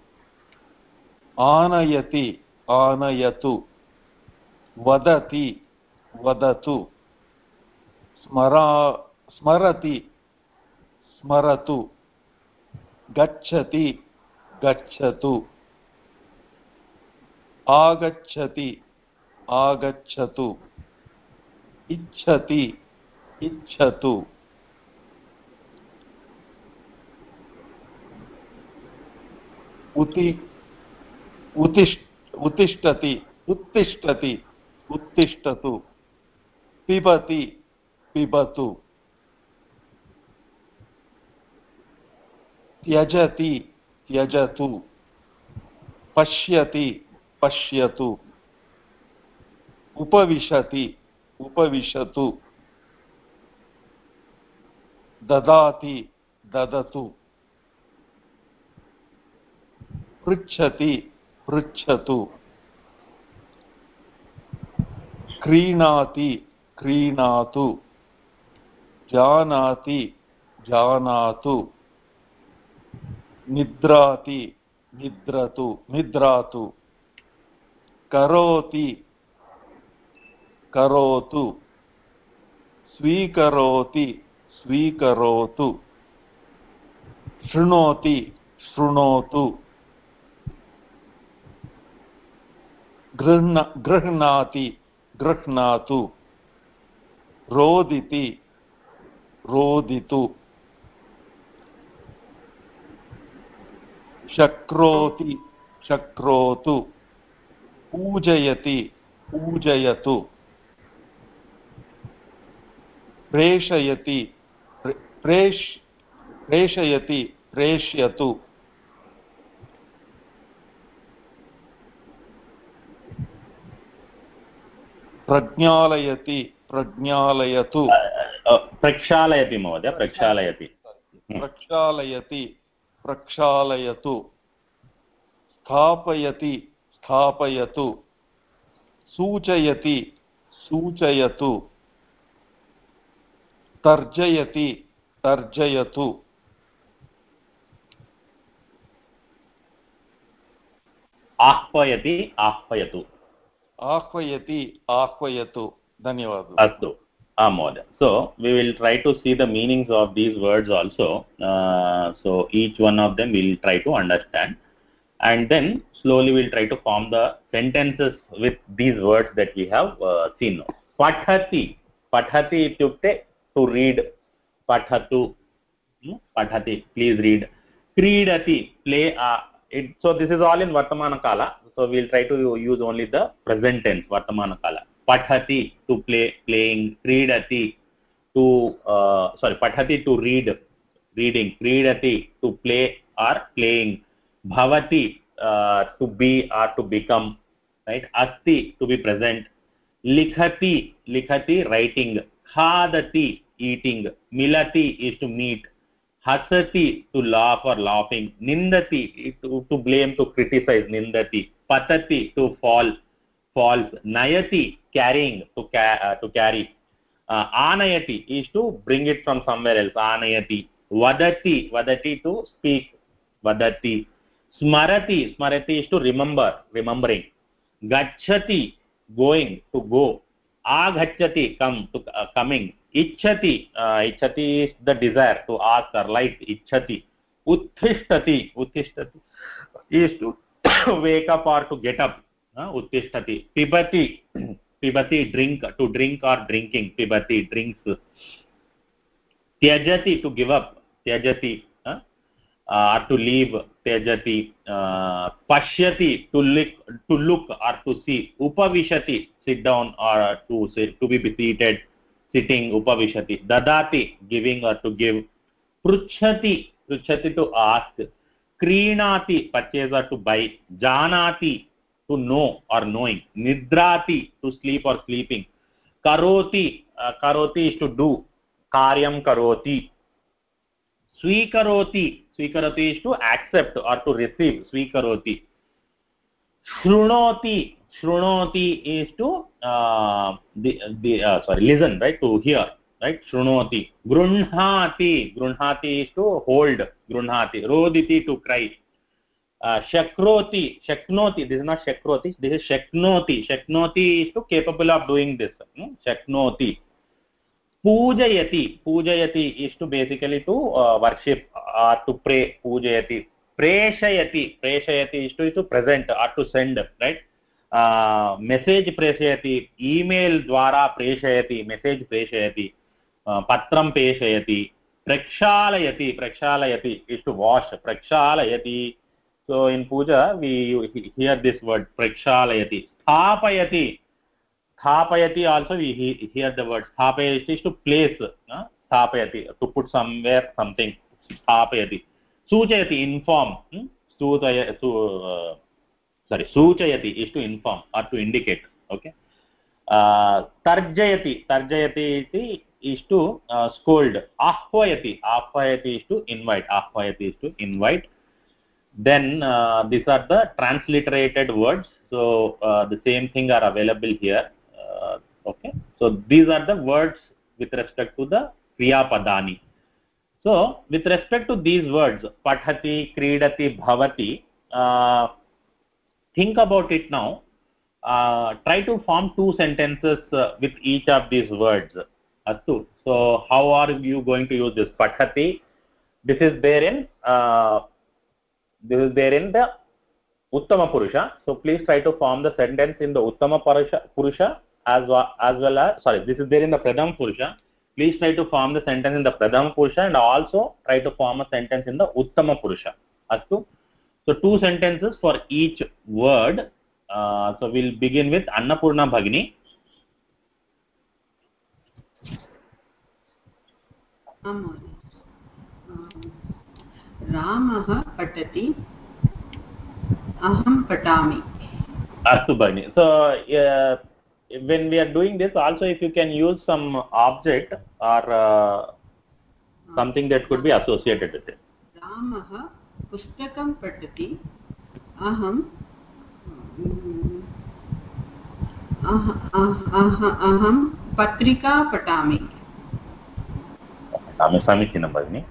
anayati, anayatu, vadati, vadatu, smara, smarati, smaratu, gacchati, gacchatu, agacchati, agacchatu, ichchati, ichchatu, uti, utish, utishtati, uttishtati, uttishtatu, pibati, pibatu, tyajati, tyajatu, pashyati, pashyatu, upavishati, upavishatu, dadati, dadatu, pruchhati, pruchhatu, क्रीणाति क्रीणातु जानाति जानातु निद्राति निद्रतु निद्रातु करोति करोतु स्वीकरोति स्वीकरोतु शृणोति शृणोतु गृह्ण गृह्णाति गृह्णातु रोदिति रोदितु शक्रोति शक्रोतु पूजयति पूजयतु प्रेषयति प्रेष प्रेषयति प्रेष्यतु प्रज्ञालयति प्रज्ञालयतु प्रक्षालयति महोदय प्रक्षालयति प्रक्षालयति प्रक्षालयतु स्थापयति स्थापयतु सूचयति सूचयतु तर्जयति तर्जयतु आह्वयति आह्वयतु आह्वयति आह्वयतु धन्यवादः अस्तु आम् महोदय so we will try to see the meanings of these words also uh, so each one of them we will try to understand and then slowly we will try to form the sentences with these words that we have uh, seen now. Pathati pathati ityukte to read pathatu pathati please read kridati play uh, it, so this is all in Vartamana Kala. So we'll try to use only the present tense, Vartamana Kala. Pathati, to play, playing. Kridati, to, uh, sorry, Pathati, to read, reading. Kridati, to play or playing. Bhavati, uh, to be or to become. Right? Asti, to be present. Likhati, likhati, writing. Khadati, eating. Milati is to meet. Hasati, to laugh or laughing. Nindati, to, to blame, to criticize. Nindati. Patati, to fall, falls. Nayati, carrying, to, ca uh, to carry. Uh, anayati is to bring it from somewhere else. Anayati. Vadati, vadati, to speak. Vadati. Smarati, smarati is to remember, remembering. Gachati, going, to go. Agachati, come, to uh, coming. Ichhati, uh, ichhati is the desire, to ask or like. Ichhati. Uttishtati, uttishtati is to wake up or to get up. Uh, uttishtati. Pibati, pibati, drink, to drink or drinking. Pibati, drinks. Tyajati, to give up. Tyajati, uh, or to leave. Tyajati. Uh, pashyati, to look, to look or to see. Upavishati, sit down or to sit, to be seated, sitting. Upavishati. Dadati, giving or to give. Pruchhati, pruchhati, to ask. Krinati, purchase or to buy. Janati, to know or knowing. Nidrati, to sleep or sleeping. Karoti, uh, karoti is to do. Karyam karoti. Swikaroti, swikaroti is to accept or to receive. Swikaroti. Shrunoti, shrunoti is to uh, the, the uh, sorry, listen, right, to hear, right. Shrunoti. Grunhati, grunhati is to hold. Grunhati. Roditi, to cry. Uh, shakroti, shaknoti, this is not shakroti, this is shaknoti. Shaknoti is to capable of doing this. Hmm? Shaknoti. Pujayati, pujayati is to basically to uh, worship or to pray. Pujayati. Preshayati, preshayati is to, is to present or to send, right. Uh, message preshayati, email dwara preshayati, message preshayati. Uh, patram preshayati. Prakshalayati, prakshalayati is to wash. Prakshalayati. So in puja we hear this word prakshalayati. Sthapayati. Sthapayati also we hear the word. Sthapayati is to place. Uh, sthapayati, to put somewhere something. Sthapayati. Suchayati, inform. Hmm? Sutaya, su, uh, sorry, Suchayati is to inform or to indicate. Okay. Uh, tarjayati, tarjayati is to uh, scold. Ahvayati, ahvayati is to invite. Ahvayati is to invite. Then uh, these are the transliterated words. So uh, the same thing are available here. Uh, okay. So these are the words with respect to the Kriya Padani. So with respect to these words, Pathati, Kridati, Bhavati, uh, think about it now. Uh, try to form two sentences uh, with each of these words. Astu. So how are you going to use this? Pathati. This is there in uh, this is there in the Uttama Purusha. So please try to form the sentence in the Uttama Purusha, Purusha as well, as well as, sorry, this is there in the Pradhama Purusha. Please try to form the sentence in the Pradhama Purusha and also try to form a sentence in the Uttama Purusha. Astu. So two sentences for each word. Uh, so we'll begin with Annapurna Bhagini. Ramah patati, aham patami. Astu Bhagini. So uh, when we are doing this, also if you can use some object or uh, something that could be associated with it. Ramah pustakam patati, aham aham patrika patami. Patami Samichinam Bhagini.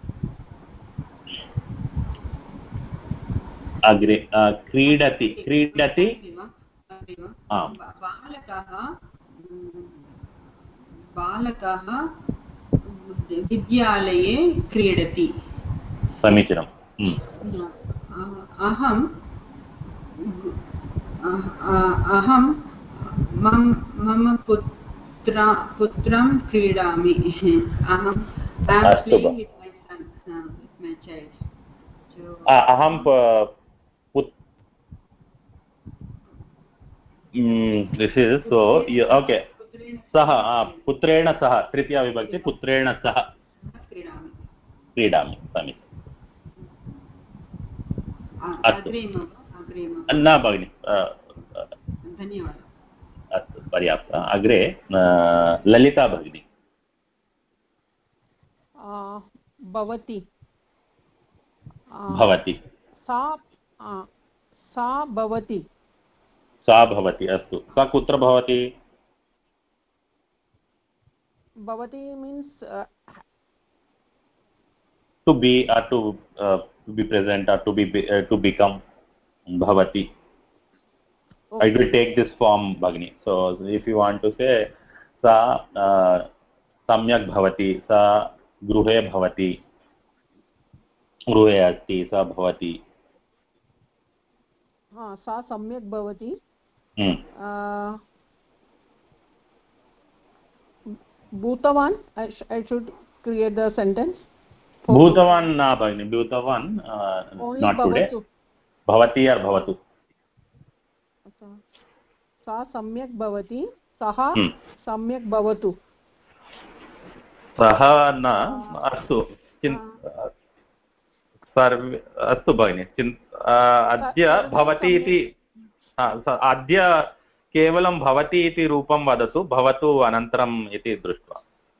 Agre, uh, Kridati, Kridati. बालकः बालकः विद्यालये क्रीडति. समीचीनम्. अहं अहं मम पुत्र पुत्रं क्रीडामि. अहं अहं दिस् इस् सो ओके सः पुत्रेण सह तृतीया विभक्ति पुत्रेण सह क्रीडामि समीचीनम् अस्तु न भगिनि धन्यवादः अस्तु पर्याप्तम् अग्रे ललिता भगिनी भवति भवति सा सा भवति सा भवति अस्तु सा कुत्र भवति भवति means to be or to uh, to be present or to be uh, to become bhavati. Okay. I will take this form Bhagini. So if you want to say sa uh, samyak bhavati, sa gruhe bhavati, gruhe asti, sa bhavati. ha sa samyak bhavati. hmm uh, bhutavan I, sh I should create the sentence. भूतवान् न भगिनि भूतवान् not today भवति or भवतु सा सम्यक् भवति सः सम्यक् भवतु सः न अस्तु अस्तु भगिनि अद्य भवति इति अद्य केवलं भवति इति रूपं वदतु भवतु अनन्तरम् इति दृष्ट्वा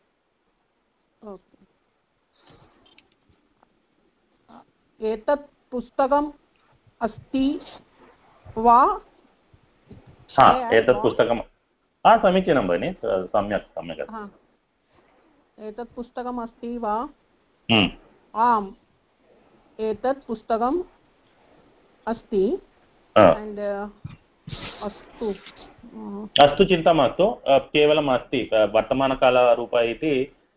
एतत् पुस्तकम् अस्ति वा हा एतत् पुस्तकं हा समीचीनं भगिनि सम्यक् सम्यक् अस्ति एतत् पुस्तकम् अस्ति वा आम् एतत् पुस्तकम् अस्ति अस्तु अस्तु चिन्ता मास्तु केवलम् अस्ति वर्तमानकालरूप इति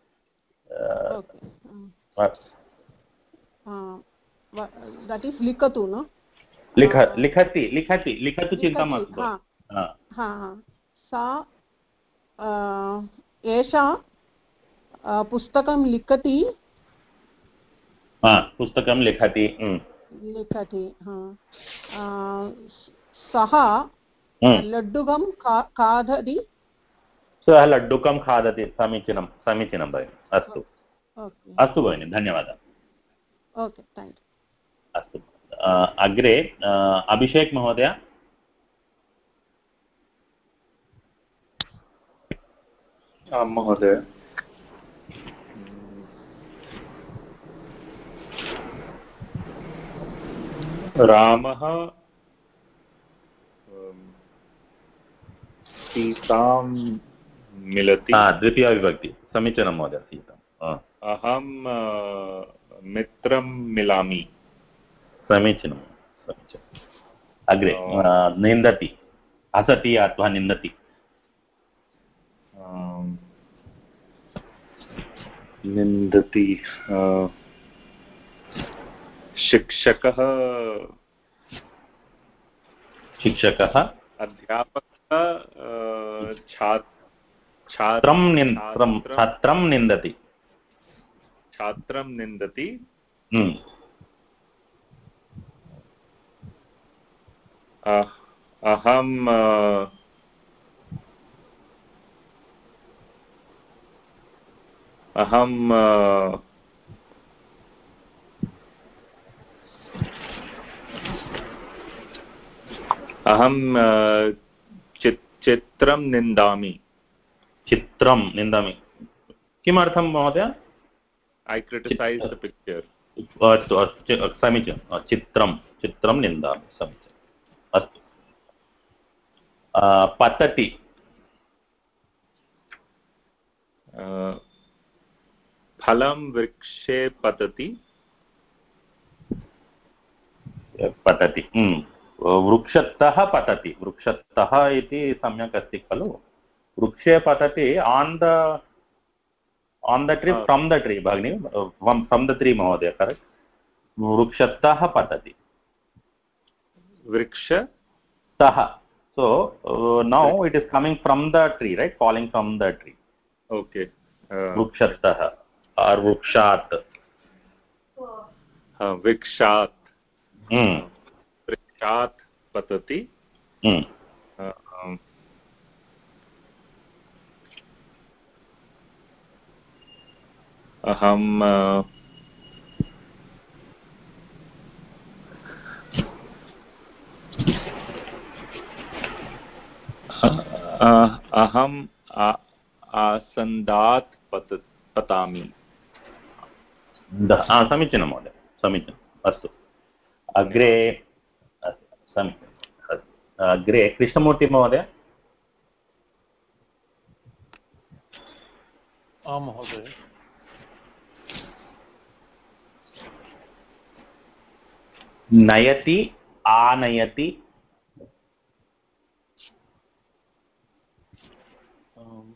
that is लिखतु न लिख लिखति लिखति लिखतु चिन्ता मास्तु हा सा एषा पुस्तकं लिखति हा पुस्तकं लिखति लिखति सः लड्डुकं खादति सः लड्डुकं खादति समीचीनं समीचीनं भगिनि अस्तु अस्तु भगिनि धन्यवादः ओके थैंक यू अस्तु अग्रे अभिषेक महोदय आं महोदय रामः सीतां मिलति द्वितीया विभक्ति समीचीनं महोदय सीताम् अहं मित्रं मिलामि समीचीनं समीचीनम् अग्रे निन्दति हसति अथवा निन्दति निन्दति शिक्षकः शिक्षकः अध्यापकः छात्रं छात्रं निन्दति छात्रं निन्दति अहं अहं अहं चित्रं निन्दामि चित्रं निन्दामि किमर्थं महोदय I criticize the picture अस्तु अस्तु समीचीनं चित्रं चित्रं निन्दामि समीचीनम् अस्तु पतति फलं वृक्षे पतति पतति वृक्षतः पतति वृक्षतः इति सम्यक् अस्ति खलु वृक्षे पतति on the on the tree from the tree भगिनी फ्रम् द ट्री महोदय करेक्ट् वृक्षतः पतति वृक्षतः so uh, now it is coming from the tree right falling from the tree okay वृक्षतः or वृक्षात् वृक्षात् वृक्षात् पतति uh, um, aham uh, uh, aham uh, asandat pat patami. समीचीनं महोदय, समीचीनम्, अस्तु। अग्रे समीचीनम्, अग्रे कृष्णमूर्ति महोदय। आं महोदय। नयति आनयति। um,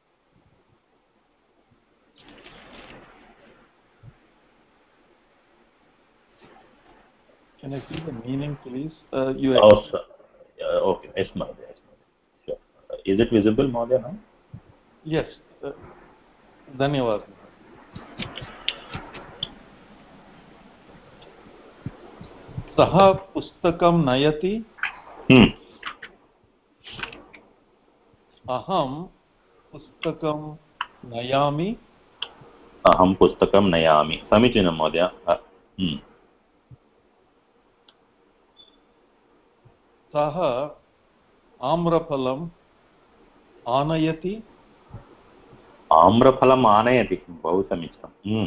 Can I see the meaning, please? Uh, you Oh, sir. Uh, okay. Yes, Mahodaya. Yes, Mahodaya. Sure. Uh, is it visible, Mahodaya, now? Yes. Uh, धन्यवाद। सः पुस्तकं नयति। hmm. अहं पुस्तकं नयामि। अहं पुस्तकं नयामि। समीचीनं महोदय। hmm. सः आम्रफलम् आनयति। आम्रफलम् आनयति। बहु समीचीनं। hmm.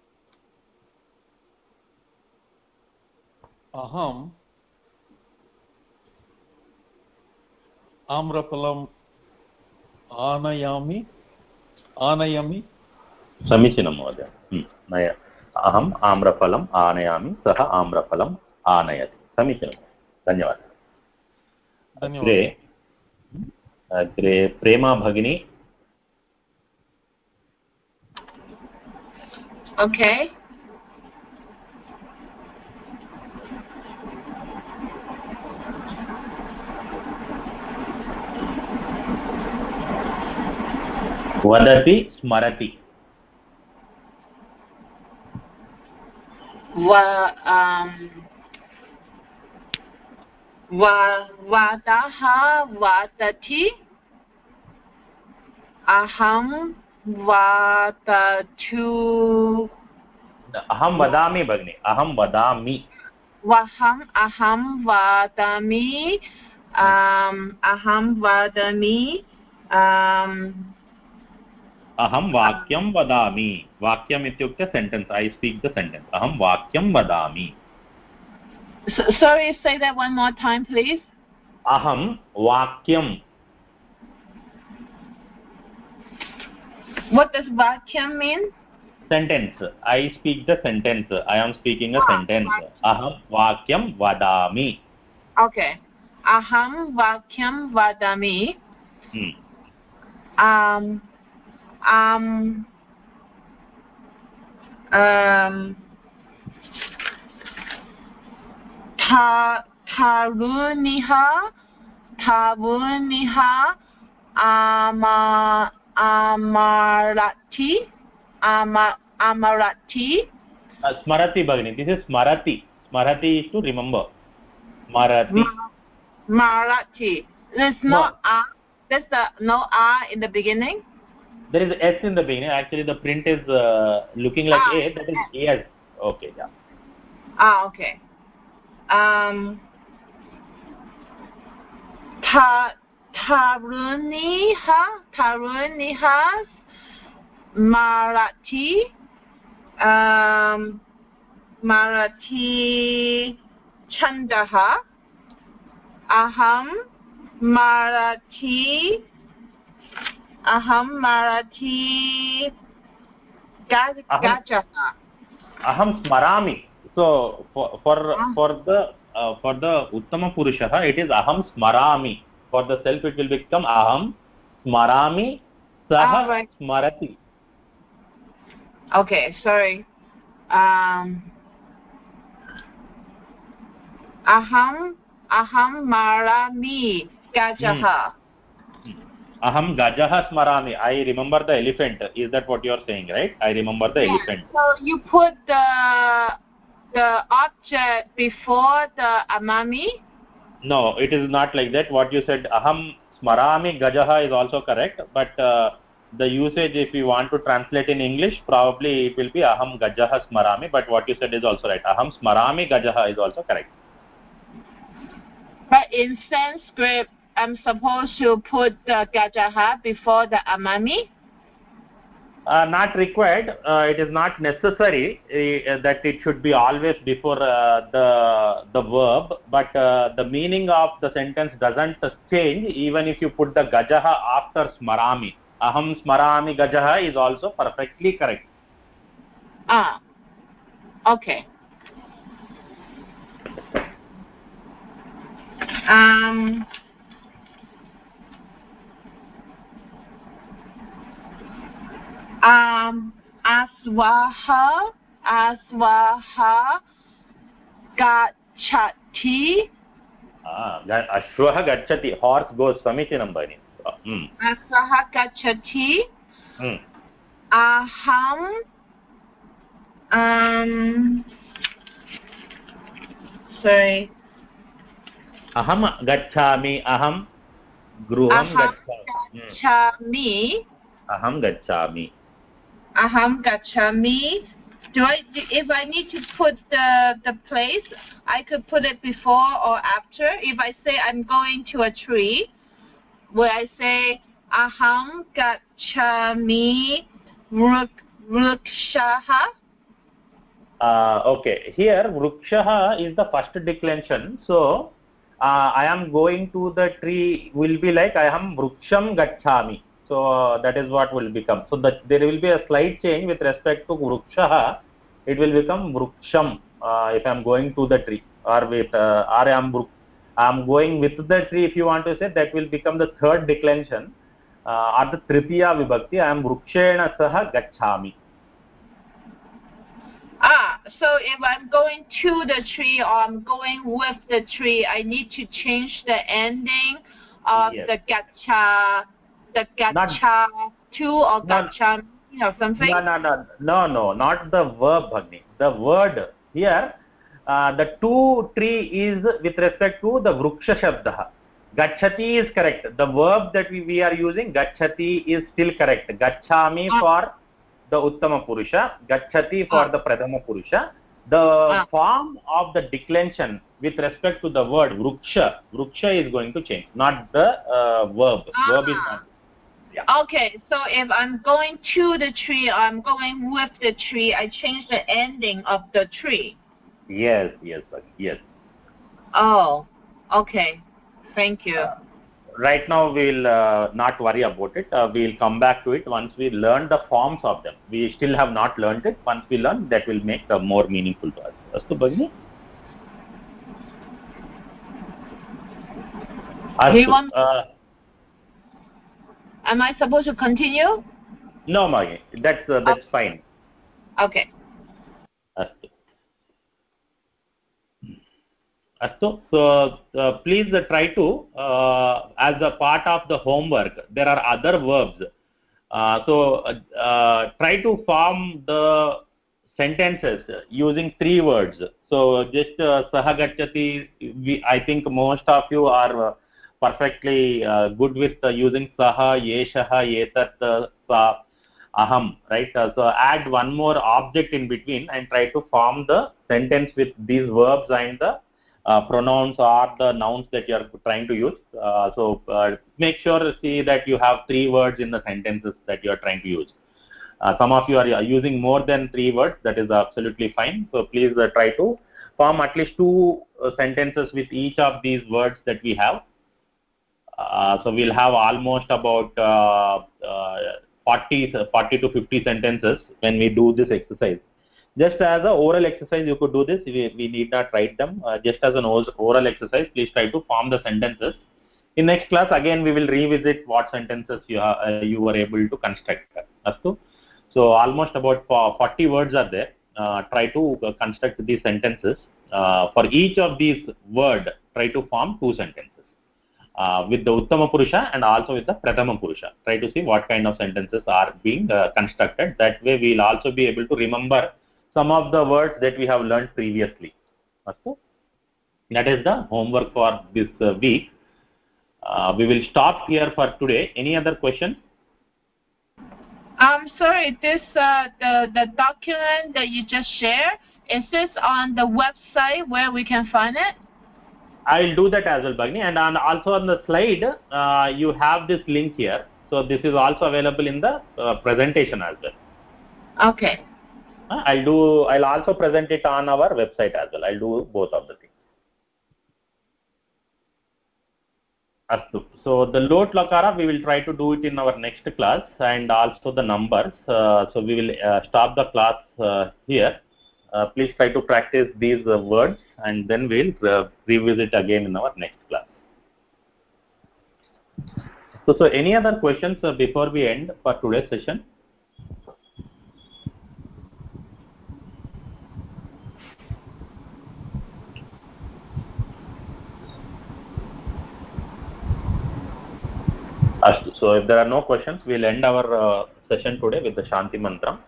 अहम् आम्रफलम् आनयामि आनयामि। समीचीनं महोदय। hmm. नय अहम् आम्रफलम् आनयामि, सः आम्रफलम् आनयति। समीचीनं, धन्यवादः। अग्रे अग्रे प्रेमा भगिनी। Okay. वदति स्मरति। Va um va vadaha vadati. Aham vadatu. अहं वदामि भगिनि, अहं वदामि। Vaham aham vadami. Um aham vadami. Um अहं वाक्यं वदामि। वाक्यम् इत्युक्ते sentence. I speak the sentence. अहं वाक्यं वदामि। Sorry, say that one more time, please. अहं वाक्यं। What does vakyam mean? Sentence. I speak the sentence. I am speaking a Ah, sentence. Aham vakyam vadami. Okay. Aham vakyam vadami. Hmm. Um. Um. Um. Ta taruniha taruniha ama amarati ama amarati. Uh, smarati bhagini. This is smarati. Smarati is to remember. Marati. Ma- Marathi. There's no, No. R. There's the no R in the beginning. There is S in the beginning. Actually, the print is uh, looking like Ah, A. That is yes. Okay. Yeah. Ah, okay. Um. Ta Taruniha Taruniha Marathi. Um. Marathi Chandaha. Aham Marathi. Aham Marathi Gajaha. Aham smarami. So for for for the uh, for the uttama purusha, it is aham smarami. For the self, it will become aham smarami. Saha right. smarati. Okay, sorry. Um, aham aham marami gajaha. Hmm. Aham gajaha smarami. I remember the elephant. Is that what you are saying, right? I remember the Yeah, elephant. so you put the the object before the amami. No, it is not like that. What you said, aham smarami gajaha, is also correct, but uh, the usage, if you want to translate in English, probably it will be aham gajaha smarami, but what you said is also right. Aham smarami gajaha is also correct. But in Sanskrit, I'm supposed to put the gajaha before the amami? Uh, not required. Uh, it is not necessary uh, that it should be always before uh, the the verb, but uh, the meaning of the sentence doesn't change even if you put the gajaha after smarami. Aham smarami gajaha is also perfectly correct. Ah, okay. Um. Um, aswaha, aswaha, gachati. Ah, ashwaha gachati, horse goes samichinam bhagini. Hmm. Aswaha gachati. Hmm. Aham. Um. Sorry. Aham gachami, aham gruham Aham gachami. gachami. Aham gachami. Aham gachami. Do I? If I need to put the the place, I could put it before or after. If I say I'm going to a tree, will I say aham gachami ruk rukshaha? Uh, okay, here vrukshaha is the first declension. So uh, I am going to the tree will be like I am vruksham gachami. So uh, that is what will become. So that there will be a slight change with respect to vrukshaha. It will become vruksham uh, if I am going to the tree, or with uh, or I am I am going with the tree. If you want to say, that will become the third declension uh, or the tritiya vibhakti. I am vrukshena saha gachami. Ah, so if I'm going to the tree or I'm going with the tree, I need to change the ending of Yes. the gacha, the gacha Not, to or not gacha or something. No, no, no, no, no, not the verb, Bhagni. The word here, uh, the two tree is with respect to the vruksha shabda. Gachati is correct. The verb that we, we are using, gachati, is still correct. Gachami Ah. for the uttama purusha, gachati for Ah. the pradhama purusha. The Ah. form of the declension with respect to the word vruksha, vruksha is going to change, not the uh, verb. Verb is not. Yeah. Okay, so if I'm going to the tree or I'm going with the tree, I change the ending of the tree. Yes, yes, Bhagni, yes. Oh, okay. Thank you. Uh, right now we'll uh, not worry about it. Uh, we'll come back to it once we learn the forms of them. We still have not learned it. Once we learn, that will make uh, more meaningful to us. Astu Bhagini? Do you Astu. want, Uh, am I supposed to continue? no, Bhagini. That's, uh, that's Oh. fine. Okay. Astu. Astu. So, uh, please uh, try to, uh, as a part of the homework, there are other verbs. Uh, so, uh, uh, try to form the sentences using three words. So, just uh, Sahagachati, we, I think most of you are uh, perfectly uh, good with uh, using Saha, Yeshaha, Yetat, uh, Sa, Aham, right? Uh, so, add one more object in between and try to form the sentence with these verbs and the uh, pronouns or the nouns that you are trying to use. Uh, so uh, make sure see that you have three words in the sentences that you are trying to use. Uh, some of you are using more than three words. That is absolutely fine. So please uh, try to form at least two uh, sentences with each of these words that we have. Uh, so we'll have almost about uh, uh, forty, forty to fifty sentences when we do this exercise. Just as an oral exercise, you could do this. We, we need not write them. Uh, just as an oral exercise, please try to form the sentences. In next class, again, we will revisit what sentences you, are, uh, you were able to construct. Astu? So almost about forty words are there. Uh, try to uh, construct these sentences. Uh, for each of these words, try to form two sentences. Uh, with the Uttama Purusha and also with the Prathama Purusha. Try to see what kind of sentences are being uh, constructed. That way we will also be able to remember some of the words that we have learned previously. Astu? That is the homework for this uh, week. Uh, we will stop here for today. Any other question? Um, sorry, this uh, the the document that you just shared, is this on the website where we can find it? I'll do that as well, Bhagini. And on, also on the slide, uh, you have this link here. So this is also available in the uh, presentation as well. Okay. Uh, I'll do. I'll also present it on our website as well. I'll do both of the things. Astu. So the lot lakara we will try to do it in our next class, and also the numbers. Uh, so we will uh, stop the class uh, here. Uh, please try to practice these uh, words, and then we'll uh, revisit again in our next class. So, so any other questions uh, before we end for today's session? So if there are no questions, we'll end our uh, session today with the Shanti Mantra.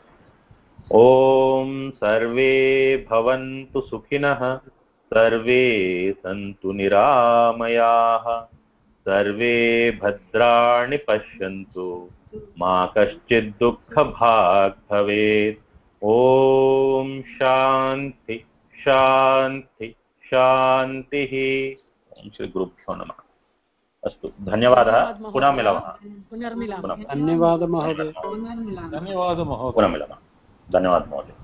Om Sarve Bhavantu Sukhinah Sarve Santu Niramayaha Sarve Bhadrani Pashyantu Ma Kaschid Dukkha Bhag Bhavet. Om Shanti Shanti Shanti. Om Shri Guru Bhyo Namah. अस्तु धन्यवादः पुनः मिलामः पुनर्मिलामः धन्यवादः महोदय धन्यवादः महोदय पुनः मिलामः धन्यवादः महोदय